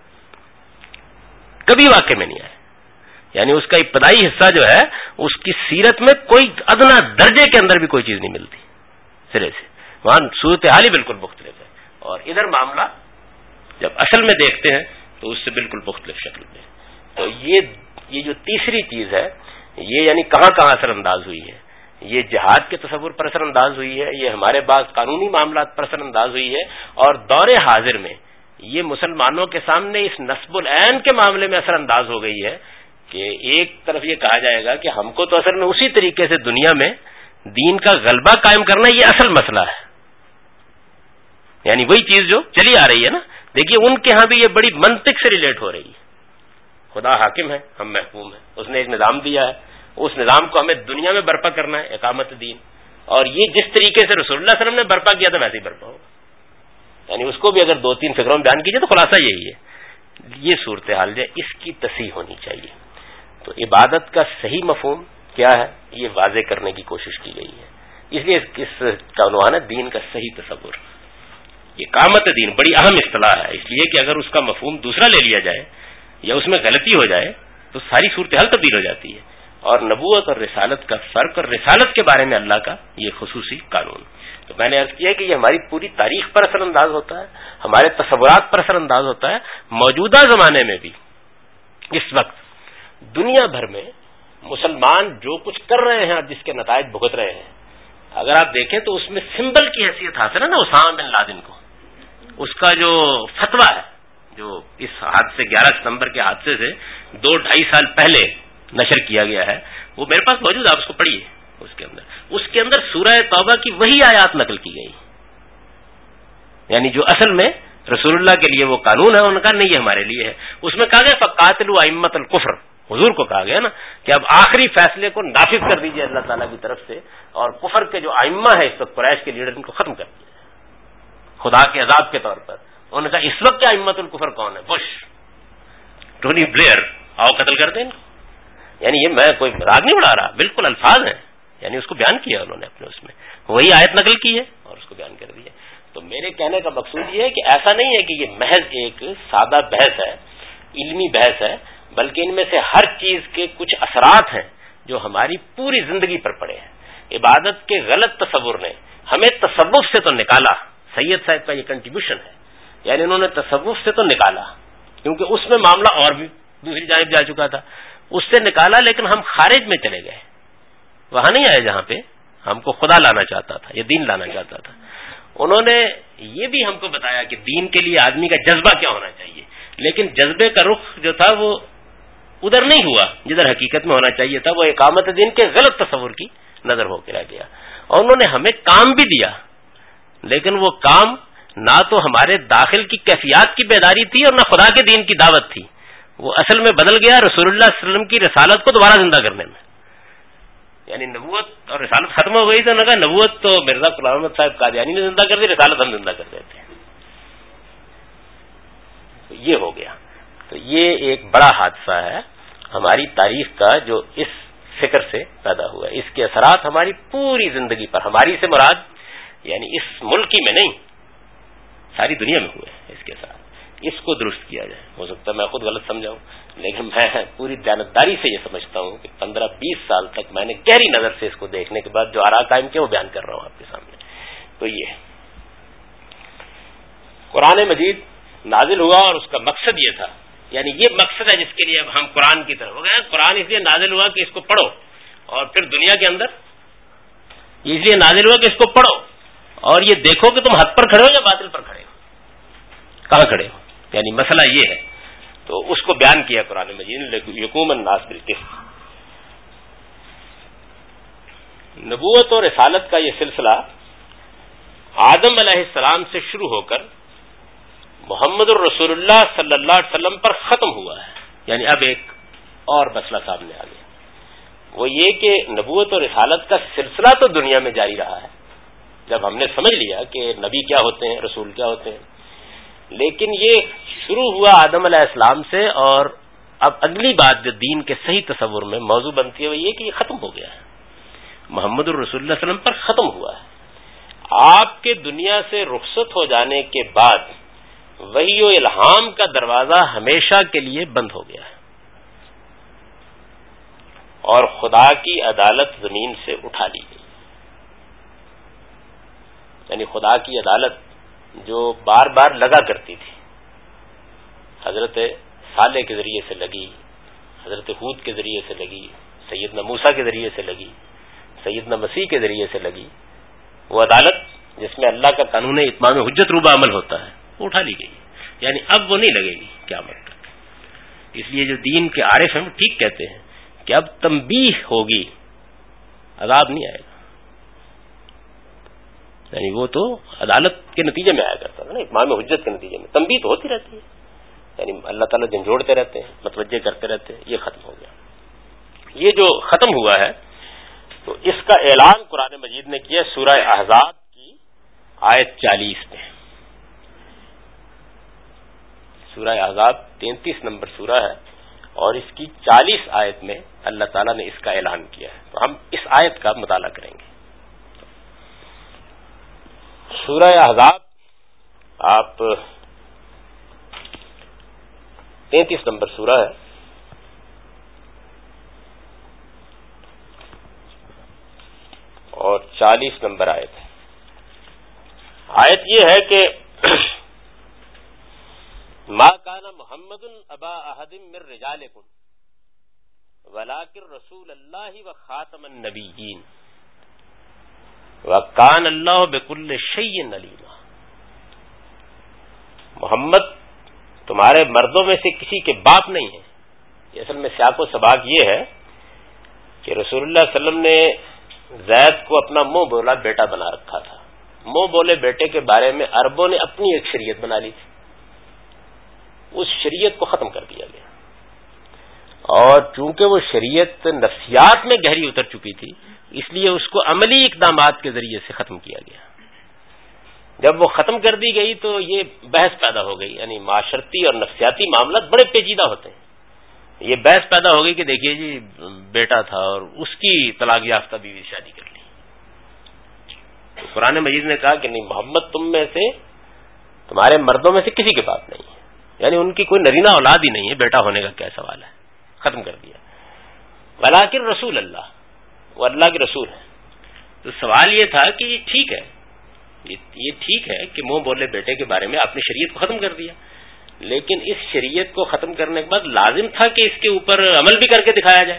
کبھی واقع میں نہیں آئے، یعنی اس کا ابتدائی حصہ جو ہے اس کی سیرت میں کوئی ادنا درجے کے اندر بھی کوئی چیز نہیں ملتی سرے سے، وہاں صورتحال ہی بالکل مختلف ہے، اور ادھر معاملہ جب اصل میں دیکھتے ہیں تو اس سے بالکل مختلف شکل میں۔ تو یہ یہ جو تیسری چیز ہے یہ یعنی کہاں کہاں اثر انداز ہوئی ہے، یہ جہاد کے تصور پر اثر انداز ہوئی ہے، یہ ہمارے بعض قانونی معاملات پر اثر انداز ہوئی ہے، اور دور حاضر میں یہ مسلمانوں کے سامنے اس نصب العین کے معاملے میں اثر انداز ہو گئی ہے کہ ایک طرف یہ کہا جائے گا کہ ہم کو تو اصل میں اسی طریقے سے دنیا میں دین کا غلبہ قائم کرنا یہ اصل مسئلہ ہے، یعنی وہی چیز جو چلی آ رہی ہے نا، دیکھیے ان کے ہاں بھی یہ بڑی منطق سے ریلیٹ ہو رہی ہے، خدا حاکم ہے، ہم محکوم ہیں، اس نے ایک نظام دیا ہے، اس نظام کو ہمیں دنیا میں برپا کرنا ہے، اقامت دین، اور یہ جس طریقے سے رسول اللہ صلی اللہ علیہ وسلم نے برپا کیا تھا ویسے ہی برپا ہوگا، یعنی اس کو بھی اگر دو تین فکروں میں بیان کیجیے تو خلاصہ یہی ہے، یہ صورتحال جو اس کی تصحیح ہونی چاہیے۔ تو عبادت کا صحیح مفہوم کیا ہے یہ واضح کرنے کی کوشش کی گئی ہے، اس لیے اس کا عنوان ہے دین کا صحیح تصور۔ یہ اقامت دین بڑی اہم اصطلاح ہے، اس لیے کہ اگر اس کا مفہوم دوسرا لے لیا جائے یا اس میں غلطی ہو جائے تو ساری صورتحال تبدیل ہو جاتی ہے، اور نبوت اور رسالت کا فرق اور رسالت کے بارے میں اللہ کا یہ خصوصی قانون۔ تو میں نے عرض کیا کہ یہ ہماری پوری تاریخ پر اثر انداز ہوتا ہے، ہمارے تصورات پر اثر انداز ہوتا ہے، موجودہ زمانے میں بھی اس وقت دنیا بھر میں مسلمان جو کچھ کر رہے ہیں اور جس کے نتائج بھگت رہے ہیں، اگر آپ دیکھیں تو اس میں سمبل کی حیثیت حاصل ہے نا اسامہ بن لادن کو، اس کا جو فتویٰ ہے جو اس حادثے گیارہ ستمبر کے حادثے سے دو ڈھائی سال پہلے نشر کیا گیا ہے وہ میرے پاس موجود، آپ اس کو پڑھیے، اس کے اندر اس کے اندر سورہ توبہ کی وہی آیات نقل کی گئی، یعنی جو اصل میں رسول اللہ کے لیے وہ قانون ہے ان کا نہیں، یہ ہمارے لیے ہے۔ اس میں کہا گیا فقاتلوا ائمۃ الکفر، حضور کو کہا گیا نا کہ اب آخری فیصلے کو نافذ کر دیجیے اللہ تعالیٰ کی طرف سے، اور کفر کے جو ائمہ ہے اس وقت قریش کے لیڈر ان کو ختم کر دیجیے خدا کے عذاب کے طور پر۔ انہوں نے کہا اس وقت کیا ائمۃ الکفر کون ہے؟ بش، ٹونی بلیئر، آؤ قتل کر دیں ان کو، یعنی یہ میں کوئی مذاق نہیں اڑا رہا، بالکل الفاظ ہیں، یعنی اس کو بیان کیا انہوں نے اپنے اس میں وہی آیت نقل کی ہے اور اس کو بیان کر دیا۔ تو میرے کہنے کا مقصود یہ ہے کہ ایسا نہیں ہے کہ یہ محض ایک سادہ بحث ہے، علمی بحث ہے، بلکہ ان میں سے ہر چیز کے کچھ اثرات ہیں جو ہماری پوری زندگی پر پڑے ہیں۔ عبادت کے غلط تصور نے ہمیں تصوف سے تو نکالا، سید صاحب کا یہ کنٹریبیوشن ہے، یعنی انہوں نے تصوف سے تو نکالا کیونکہ اس میں معاملہ اور بھی دوسری جانب جا چکا تھا، اس سے نکالا، لیکن ہم خارج میں چلے گئے، وہاں نہیں آئے جہاں پہ ہم کو خدا لانا چاہتا تھا یا دین لانا چاہتا تھا۔ انہوں نے یہ بھی ہم کو بتایا کہ دین کے لیے آدمی کا جذبہ کیا ہونا چاہیے، لیکن جذبے کا رخ جو تھا وہ ادھر نہیں ہوا جدھر حقیقت میں ہونا چاہیے تھا، وہ اقامت دین کے غلط تصور کی نظر ہو کے رہ گیا۔ اور انہوں نے ہمیں کام بھی دیا، لیکن وہ کام نہ تو ہمارے داخل کی کیفیات کی بیداری تھی اور نہ خدا کے دین کی دعوت تھی، وہ اصل میں بدل گیا رسول اللہ صلی اللہ علیہ وسلم کی رسالت کو دوبارہ زندہ کرنے میں، یعنی نبوت اور رسالت ختم ہو گئی تو انہوں نے کہا نبوت تو مرزا غلام احمد صاحب قادیانی نے زندہ کر دی، رسالت ہم زندہ کر دیتے ہیں، تو یہ ہو گیا۔ تو یہ ایک بڑا حادثہ ہے ہماری تاریخ کا جو اس فکر سے پیدا ہوا ہے، اس کے اثرات ہماری پوری زندگی پر، ہماری سے مراد یعنی اس ملک ہی میں نہیں ساری دنیا میں ہوئے اس کے ساتھ، اس کو درست کیا جائے۔ ہو سکتا ہے میں خود غلط سمجھاؤں، لیکن میں پوری دیانتداری سے یہ سمجھتا ہوں کہ پندرہ بیس سال تک میں نے گہری نظر سے اس کو دیکھنے کے بعد جو آراء قائم کیا وہ بیان کر رہا ہوں آپ کے سامنے۔ تو یہ قرآن مجید نازل ہوا اور اس کا مقصد یہ تھا، یعنی یہ مقصد ہے جس کے لیے اب ہم قرآن کی طرف ہو گئے۔ قرآن اس لیے نازل ہوا کہ اس کو پڑھو، اور پھر دنیا کے اندر اس لیے نازل ہوا کہ اس کو پڑھو اور یہ دیکھو کہ تم حق پر کھڑے ہو یا باطل پر کھڑے ہو، کہاں کھڑے ہو، یعنی مسئلہ یہ ہے۔ تو اس کو بیان کیا قرآن مجید نے، یقوم الناس بالقسط۔ نبوت اور رسالت کا یہ سلسلہ آدم علیہ السلام سے شروع ہو کر محمد الرسول اللہ صلی اللہ علیہ وسلم پر ختم ہوا ہے۔ یعنی اب ایک اور مسئلہ سامنے آ گیا، وہ یہ کہ نبوت اور رسالت کا سلسلہ تو دنیا میں جاری رہا ہے، جب ہم نے سمجھ لیا کہ نبی کیا ہوتے ہیں، رسول کیا ہوتے ہیں، لیکن یہ شروع ہوا آدم علیہ السلام سے، اور اب اگلی بات جو دین کے صحیح تصور میں موضوع بنتی ہے وہ یہ کہ یہ ختم ہو گیا ہے، محمد الرسول اللہ صلی اللہ علیہ وسلم پر ختم ہوا ہے۔ آپ کے دنیا سے رخصت ہو جانے کے بعد وحی و الہام کا دروازہ ہمیشہ کے لیے بند ہو گیا ہے، اور خدا کی عدالت زمین سے اٹھا لی گئی۔ یعنی خدا کی عدالت جو بار بار لگا کرتی تھی، حضرت صالح کے ذریعے سے لگی، حضرت ہود کے ذریعے سے لگی، سیدنا موسیٰ کے ذریعے سے لگی، سیدنا مسیح کے ذریعے سے لگی، وہ عدالت جس میں اللہ کا قانون اتمام حجت روبہ عمل ہوتا ہے وہ اٹھا لی گئی۔ یعنی اب وہ نہیں لگے گی قیامت تک۔ اس لیے جو دین کے عارف ہیں وہ ٹھیک کہتے ہیں کہ اب تنبیہ ہوگی، عذاب نہیں آئے گا۔ یعنی وہ تو عدالت کے نتیجے میں آیا کرتا تھا نا، اتمام حجت کے نتیجے میں تنبیہ تو ہوتی رہتی ہے، یعنی اللہ تعالیٰ جھنجھوڑتے رہتے ہیں، متوجہ کرتے رہتے ہیں، یہ ختم ہو گیا۔ یہ جو ختم ہوا ہے تو اس کا اعلان قرآن مجید نے کیا سورہ احزاب کی آیت چالیس میں۔ سورہ احزاب تینتیس نمبر سورہ ہے، اور اس کی چالیس آیت میں اللہ تعالیٰ نے اس کا اعلان کیا ہے۔ تو ہم اس آیت کا مطالعہ کریں گے۔ سورہ احزاب آپ تینتیس نمبر سورہ ہے، اور چالیس نمبر آیت ہے۔ آیت یہ ہے کہ ما کان محمد ابا احد من رجالکم ولکن رسول اللہ و خاتم النبیین وکان اللہ بکل شیء علیما۔ محمد تمہارے مردوں میں سے کسی کے باپ نہیں ہے۔ یہ اصل میں سیاق و سباق یہ ہے کہ رسول اللہ صلی اللہ علیہ وسلم نے زید کو اپنا منہ بولا بیٹا بنا رکھا تھا۔ منہ بولے بیٹے کے بارے میں عربوں نے اپنی ایک شریعت بنا لی تھی، اس شریعت کو ختم کر دیا گیا، اور چونکہ وہ شریعت نفسیات میں گہری اتر چکی تھی اس لیے اس کو عملی اقدامات کے ذریعے سے ختم کیا گیا۔ جب وہ ختم کر دی گئی تو یہ بحث پیدا ہو گئی، یعنی معاشرتی اور نفسیاتی معاملات بڑے پیچیدہ ہوتے ہیں۔ یہ بحث پیدا ہو گئی کہ دیکھیے جی بیٹا تھا اور اس کی طلاق یافتہ بیوی سے شادی کر لی۔ تو قرآن مجید نے کہا کہ نہیں، محمد تم میں سے، تمہارے مردوں میں سے کسی کے باپ نہیں ہے، یعنی ان کی کوئی نرینہ اولاد ہی نہیں ہے، بیٹا ہونے کا کیا سوال ہے، ختم کر دیا۔ ولیکن رسول اللہ، وہ اللہ کے رسول ہیں۔ تو سوال یہ تھا کہ یہ ٹھیک ہے، یہ ٹھیک ہے کہ منہ بولے بیٹے کے بارے میں آپ نے شریعت کو ختم کر دیا، لیکن اس شریعت کو ختم کرنے کے بعد لازم تھا کہ اس کے اوپر عمل بھی کر کے دکھایا جائے۔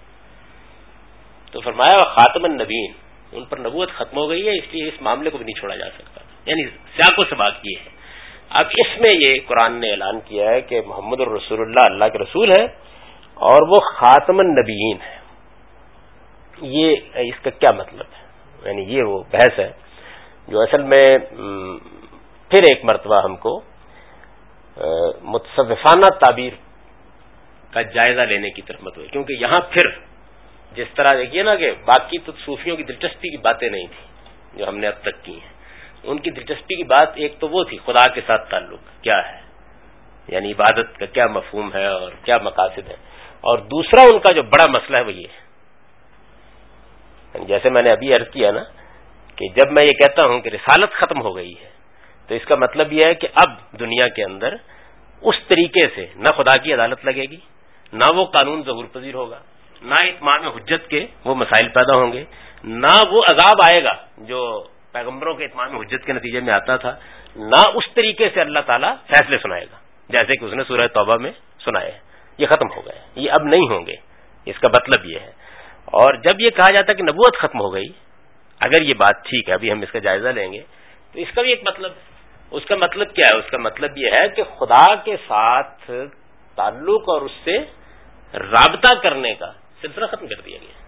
تو فرمایا خاتم النبیین، ان پر نبوت ختم ہو گئی ہے، اس لیے اس معاملے کو بھی نہیں چھوڑا جا سکتا۔ یعنی سیاق و سباق یہ ہے۔ اب اس میں یہ قرآن نے اعلان کیا ہے کہ محمد الرسول اللہ اللہ کے رسول ہے اور وہ خاتم النبیین ہے۔ یہ اس کا کیا مطلب ہے؟ یعنی یہ وہ بحث ہے جو اصل میں پھر ایک مرتبہ ہم کو متصوفانہ تعبیر کا جائزہ لینے کی طرف متوجہ، کیونکہ یہاں پھر جس طرح دیکھیے نا کہ باقی تو صوفیوں کی دلچسپی کی باتیں نہیں تھیں جو ہم نے اب تک کی ہیں، ان کی دلچسپی کی بات ایک تو وہ تھی خدا کے ساتھ تعلق کیا ہے، یعنی عبادت کا کیا مفہوم ہے اور کیا مقاصد ہے، اور دوسرا ان کا جو بڑا مسئلہ ہے وہ یہ ہے، یعنی جیسے میں نے ابھی عرض کیا نا کہ جب میں یہ کہتا ہوں کہ رسالت ختم ہو گئی ہے تو اس کا مطلب یہ ہے کہ اب دنیا کے اندر اس طریقے سے نہ خدا کی عدالت لگے گی، نہ وہ قانون ظہور پذیر ہوگا، نہ اتمام حجت کے وہ مسائل پیدا ہوں گے، نہ وہ عذاب آئے گا جو پیغمبروں کے اتمام حجت کے نتیجے میں آتا تھا، نہ اس طریقے سے اللہ تعالیٰ فیصلے سنائے گا جیسے کہ اس نے سورہ توبہ میں سنائے ہیں۔ یہ ختم ہو گئے، یہ اب نہیں ہوں گے، اس کا مطلب یہ ہے۔ اور جب یہ کہا جاتا ہے کہ نبوت ختم ہو گئی، اگر یہ بات ٹھیک ہے، ابھی ہم اس کا جائزہ لیں گے، تو اس کا بھی ایک مطلب، اس کا مطلب کیا ہے؟ اس کا مطلب یہ ہے کہ خدا کے ساتھ تعلق اور اس سے رابطہ کرنے کا سلسلہ ختم کر دیا گیا،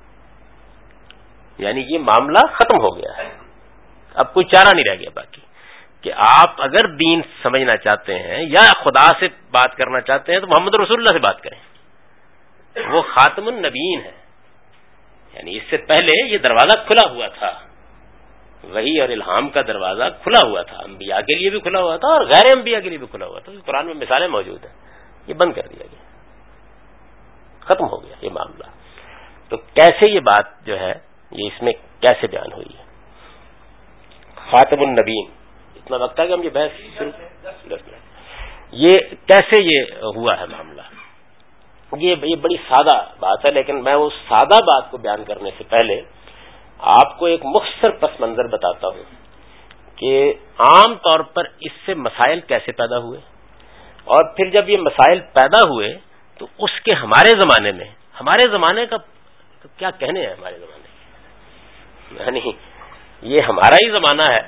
یعنی یہ معاملہ ختم ہو گیا ہے، اب کوئی چارہ نہیں رہ گیا باقی کہ آپ اگر دین سمجھنا چاہتے ہیں یا خدا سے بات کرنا چاہتے ہیں تو محمد رسول اللہ سے بات کریں، وہ خاتم النبیین ہے، یعنی اس سے پہلے یہ دروازہ کھلا ہوا تھا، وحی اور الہام کا دروازہ کھلا ہوا تھا، انبیاء کے لیے بھی کھلا ہوا تھا اور غیر انبیاء کے لیے بھی کھلا ہوا تھا، قرآن میں مثالیں موجود ہیں، یہ بند کر دیا گیا، ختم ہو گیا یہ معاملہ۔ تو کیسے یہ بات جو ہے یہ اس میں کیسے بیان ہوئی ہے؟ خاتم النبیین، اتنا وقت ہے کہ ہم یہ بحث شروع دس منٹ، یہ کیسے یہ ہوا ہے معاملہ، یہ یہ بڑی سادہ بات ہے، لیکن میں اس سادہ بات کو بیان کرنے سے پہلے آپ کو ایک مختصر پس منظر بتاتا ہوں کہ عام طور پر اس سے مسائل کیسے پیدا ہوئے، اور پھر جب یہ مسائل پیدا ہوئے تو اس کے ہمارے زمانے میں، ہمارے زمانے کا کیا کہنے ہیں، ہمارے زمانے یعنی یہ ہمارا ہی زمانہ ہے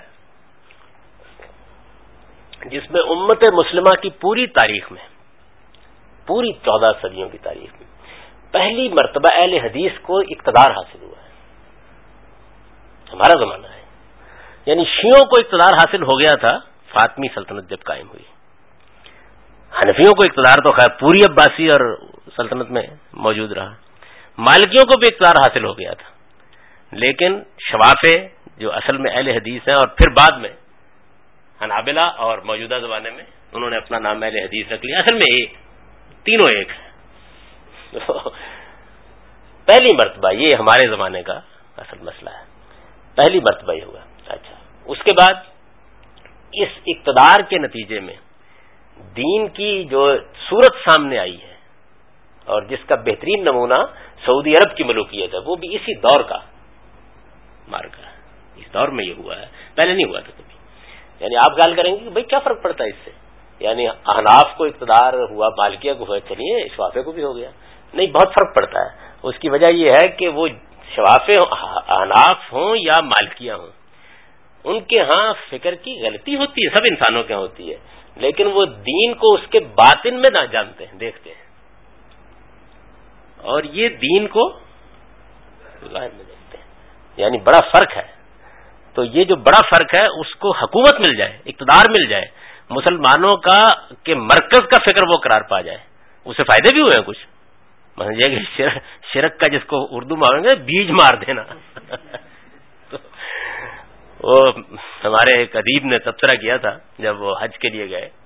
جس میں امت مسلمہ کی پوری تاریخ میں، پوری چودہ صدیوں کی تاریخ میں پہلی مرتبہ اہل حدیث کو اقتدار حاصل ہوا ہے، ہمارا زمانہ ہے، یعنی شیعوں کو اقتدار حاصل ہو گیا تھا فاطمی سلطنت جب قائم ہوئی، حنفیوں کو اقتدار تو خیر پوری عباسی اور سلطنت میں موجود رہا، مالکیوں کو بھی اقتدار حاصل ہو گیا تھا، لیکن شوافے جو اصل میں اہل حدیث ہیں اور پھر بعد میں حنابلہ اور موجودہ زمانے میں انہوں نے اپنا نام اہل حدیث رکھ لیا، اصل میں ایک تینوں ایک ہیں، پہلی مرتبہ یہ ہمارے زمانے کا اصل مسئلہ ہے، پہلی مرتبہ یہ ہوا۔ اچھا، اس کے بعد اس اقتدار کے نتیجے میں دین کی جو صورت سامنے آئی ہے اور جس کا بہترین نمونہ سعودی عرب کی ملوکیت ہے، وہ بھی اسی دور کا مارکا ہے، اس دور میں یہ ہوا ہے، پہلے نہیں ہوا تھا کبھی۔ یعنی آپ خیال کریں گے کہ بھائی کیا فرق پڑتا ہے اس سے، یعنی احناف کو اقتدار ہوا، مالکیہ کو ہوا، چلیے شوافے کو بھی ہو گیا، نہیں، بہت فرق پڑتا ہے۔ اس کی وجہ یہ ہے کہ وہ شوافے احناف ہوں یا مالکیہ ہوں، ان کے ہاں فکر کی غلطی ہوتی ہے، سب انسانوں کے ہاں ہوتی ہے، لیکن وہ دین کو اس کے باطن میں نہ جانتے ہیں، دیکھتے ہیں، اور یہ دین کو ظاہر میں دیکھتے ہیں، یعنی بڑا فرق ہے۔ تو یہ جو بڑا فرق ہے اس کو حکومت مل جائے، اقتدار مل جائے، مسلمانوں کا کہ مرکز کا فکر وہ قرار پا جائے، اس سے فائدے بھی ہوئے ہیں کچھ، مثلا یہ کہ شرک کا جس کو اردو مانگیں گے بیج مار دینا تو وہ ہمارے ایک ادیب نے تبصرہ کیا تھا جب وہ حج کے لیے گئے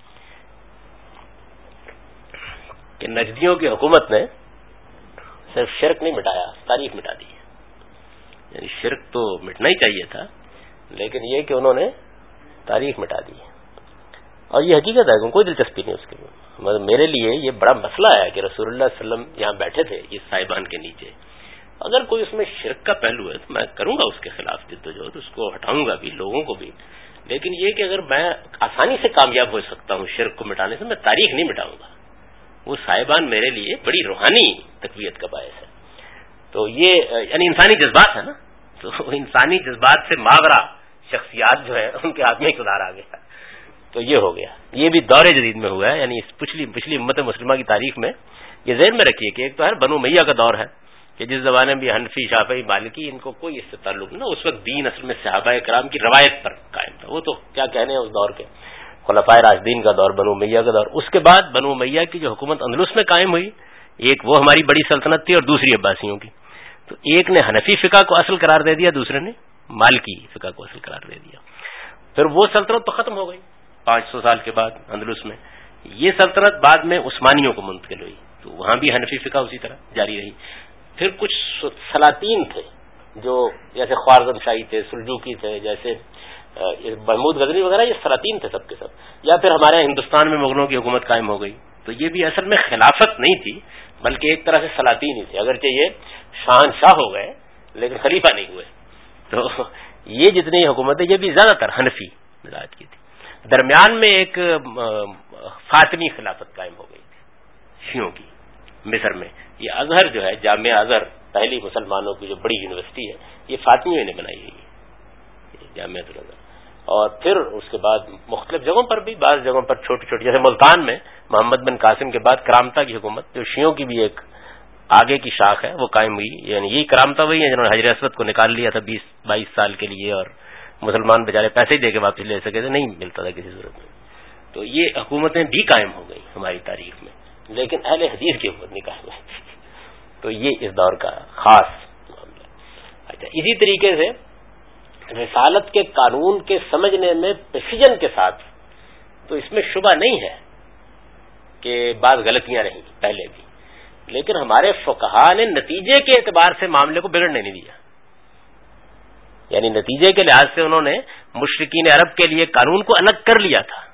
کہ نجدیوں کی حکومت نے صرف شرک نہیں مٹایا، تاریخ مٹا دی، یعنی شرک تو مٹنا ہی چاہیے تھا لیکن یہ کہ انہوں نے تاریخ مٹا دی، اور یہ حقیقت ہے کہ کوئی دلچسپی نہیں اس کے لیے۔ مطلب میرے لیے یہ بڑا مسئلہ ہے کہ رسول اللہ صلی اللہ علیہ وسلم یہاں بیٹھے تھے اس صاحبان کے نیچے، اگر کوئی اس میں شرک کا پہلو ہے تو میں کروں گا اس کے خلاف جدوجہد، اس کو ہٹاؤں گا بھی، لوگوں کو بھی، لیکن یہ کہ اگر میں آسانی سے کامیاب ہو سکتا ہوں شرک کو مٹانے سے، میں تاریخ نہیں مٹاؤں گا۔ وہ صاحبان میرے لیے بڑی روحانی تقویت کا باعث ہے۔ تو یہ یعنی انسانی جذبات ہے نا، تو انسانی جذبات سے ماورا شخصیات جو ہے ان کے ہاتھ میں اقتدار آ گیا، تو یہ ہو گیا۔ یہ بھی دور جدید میں ہوا ہے، یعنی اس پچھلی پچھلی امت مسلمہ کی تاریخ میں یہ ذہن میں رکھیے کہ ایک تو ہے بنو امیہ کا دور ہے کہ جس زمانے میں بھی حنفی، شافعی، مالکی ان کو کوئی اس سے تعلق نہیں، اس وقت دین اصل میں صحابہ کرام کی روایت پر قائم تھا، وہ تو کیا کہنے ہیں اس دور کے، خلفائے راشدین کا دور، بنو امیہ کا دور۔ اس کے بعد بنو امیہ کی جو حکومت اندلس میں قائم ہوئی، ایک وہ ہماری بڑی سلطنت تھی اور دوسری عباسیوں کی، تو ایک نے حنفی فقہ کو اصل قرار دے دیا، دوسرے نے مالکی فقہ کو اصل قرار دے دیا، پھر وہ سلطنت تو ختم ہو گئی پانچ سو سال کے بعد اندلس میں، یہ سلطنت بعد میں عثمانیوں کو منتقل ہوئی، تو وہاں بھی حنفی فقہ اسی طرح جاری رہی۔ پھر کچھ سلاطین تھے جو جیسے خوارزم شاہی تھے، سلجوقی تھے، جیسے محمود غزنی وغیرہ، یہ سلاطین تھے سب کے سب، یا پھر ہمارے ہندوستان میں مغلوں کی حکومت قائم ہو گئی، تو یہ بھی اصل میں خلافت نہیں تھی بلکہ ایک طرح سے سلاطین ہی تھے، اگرچہ یہ شاہنشاہ ہو گئے لیکن خلیفہ نہیں ہوئے۔ تو یہ جتنی حکومتیں یہ بھی زیادہ تر حنفی مزاج کی تھی۔ درمیان میں ایک فاطمی خلافت قائم ہو گئی تھی شیعوں کی مصر میں، یہ ازہر جو ہے، جامعہ ازہر پہلی مسلمانوں کی جو بڑی یونیورسٹی ہے، یہ فاطمیوں نے بنائی ہوئی ہے جامعہ الازہر، اور پھر اس کے بعد مختلف جگہوں پر بھی، بعض جگہوں پر چھوٹی چھوٹی، جیسے ملتان میں محمد بن قاسم کے بعد کرامتا کی حکومت جو شیعوں کی بھی ایک آگے کی شاخ ہے وہ قائم ہوئی. یعنی یہی کرامتا وہی ہے جنہوں نے حجر اسود کو نکال لیا تھا بیس بائیس سال کے لیے اور مسلمان بیچارے پیسے ہی دے کے واپس لے سکے تھے, نہیں ملتا تھا کسی صورت میں. تو یہ حکومتیں بھی قائم ہو گئی ہماری تاریخ میں, لیکن اہل حدیث کی حکومت نہیں قائم ہوئی. تو یہ اس دور کا خاص معاملہ. اچھا, اسی طریقے سے رسالت کے قانون کے سمجھنے میں پریسیجن کے ساتھ تو اس میں شبہ نہیں ہے کہ بعض غلطیاں رہیں پہلے بھی, لیکن ہمارے فقہا نے نتیجے کے اعتبار سے معاملے کو بگڑنے نہیں دیا. یعنی نتیجے کے لحاظ سے انہوں نے مشرکین عرب کے لیے قانون کو الگ کر لیا تھا.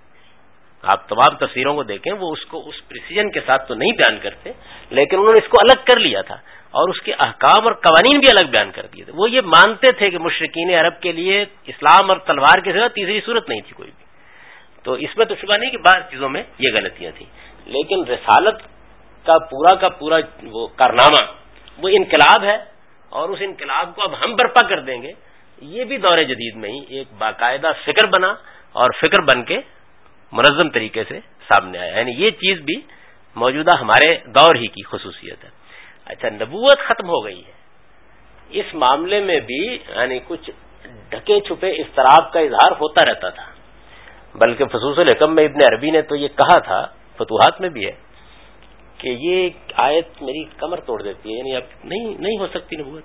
آپ تمام تفسیروں کو دیکھیں, وہ اس کو اس پریسیجن کے ساتھ تو نہیں بیان کرتے, لیکن انہوں نے اس کو الگ کر لیا تھا اور اس کے احکام اور قوانین بھی الگ بیان کر دیے تھے. وہ یہ مانتے تھے کہ مشرکین عرب کے لیے اسلام اور تلوار کے سوا تیسری صورت نہیں تھی کوئی بھی. تو اس میں تو شبہ نہیں کہ بعض چیزوں میں یہ غلطیاں تھیں, لیکن رسالت کا پورا کا پورا وہ کارنامہ وہ انقلاب ہے, اور اس انقلاب کو اب ہم برپا کر دیں گے. یہ بھی دور جدید میں ہی ایک باقاعدہ فکر بنا اور فکر بن کے منظم طریقے سے سامنے آیا. یعنی یہ چیز بھی موجودہ ہمارے دور ہی کی خصوصیت ہے. اچھا, نبوت ختم ہو گئی ہے, اس معاملے میں بھی یعنی کچھ ڈھکے چھپے اضطراب کا اظہار ہوتا رہتا تھا. بلکہ فصوص الحکم میں ابن عربی نے تو یہ کہا تھا, فتوحات میں بھی ہے, کہ یہ آیت میری کمر توڑ دیتی ہے, یعنی اب نہیں نہیں ہو سکتی نبوت.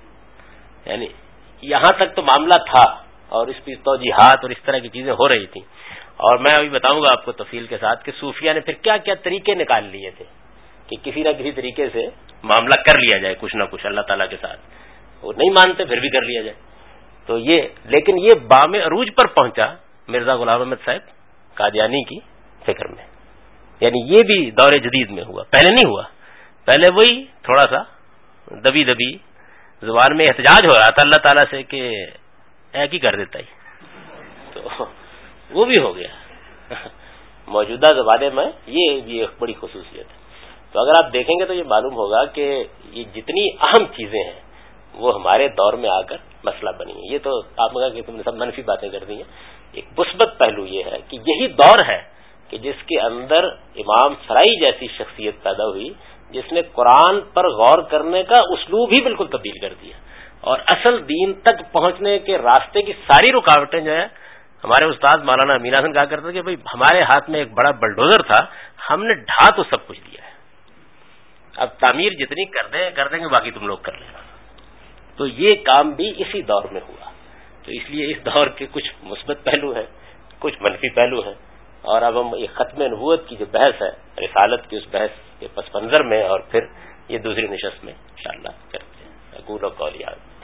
یعنی یہاں تک تو معاملہ تھا اور اس کی توجیحات اور اس طرح کی چیزیں ہو رہی تھیں. اور میں ابھی بتاؤں گا آپ کو تفصیل کے ساتھ کہ صوفیہ نے پھر کیا کیا طریقے نکال لیے تھے کہ کسی نہ کسی طریقے سے معاملہ کر لیا جائے کچھ نہ کچھ اللہ تعالیٰ کے ساتھ. وہ نہیں مانتے پھر بھی کر لیا جائے. تو یہ لیکن یہ بام عروج پر پہنچا مرزا غلام احمد صاحب قادیانی کی فکر میں. یعنی یہ بھی دور جدید میں ہوا, پہلے نہیں ہوا. پہلے وہی تھوڑا سا دبی دبی زبان میں احتجاج ہو رہا تھا اللہ تعالیٰ سے کہ ایک ہی کر دیتا ہی, تو وہ بھی ہو گیا. موجودہ زمانے میں یہ بھی ایک بڑی خصوصیت ہے. تو اگر آپ دیکھیں گے تو یہ معلوم ہوگا کہ یہ جتنی اہم چیزیں ہیں وہ ہمارے دور میں آ کر مسئلہ بنی ہے. یہ تو آپ نے کہا کہ تم نے سب منفی باتیں کر دی ہیں. ایک مثبت پہلو یہ ہے کہ یہی دور ہے کہ جس کے اندر امام سرائی جیسی شخصیت پیدا ہوئی جس نے قرآن پر غور کرنے کا اسلوب ہی بالکل تبدیل کر دیا, اور اصل دین تک پہنچنے کے راستے کی ساری رکاوٹیں جو ہے, ہمارے استاد مولانا امین حسن کہا کرتے تھے کہ بھائی ہمارے ہاتھ میں ایک بڑا بلڈوزر تھا, ہم نے ڈھا تو سب کچھ دیا ہے, اب تعمیر جتنی کر دیں کر دیں گے باقی تم لوگ کر لینا. تو یہ کام بھی اسی دور میں ہوا. تو اس لیے اس دور کے کچھ مثبت پہلو ہیں, کچھ منفی پہلو ہیں, اور اب ہم یہ ختم نبوت کی جو بحث ہے رسالت کی اس بحث کے پس منظر میں اور پھر یہ دوسری نشست میں انشاءاللہ کرتے ہیں. اقول قولی ھذا.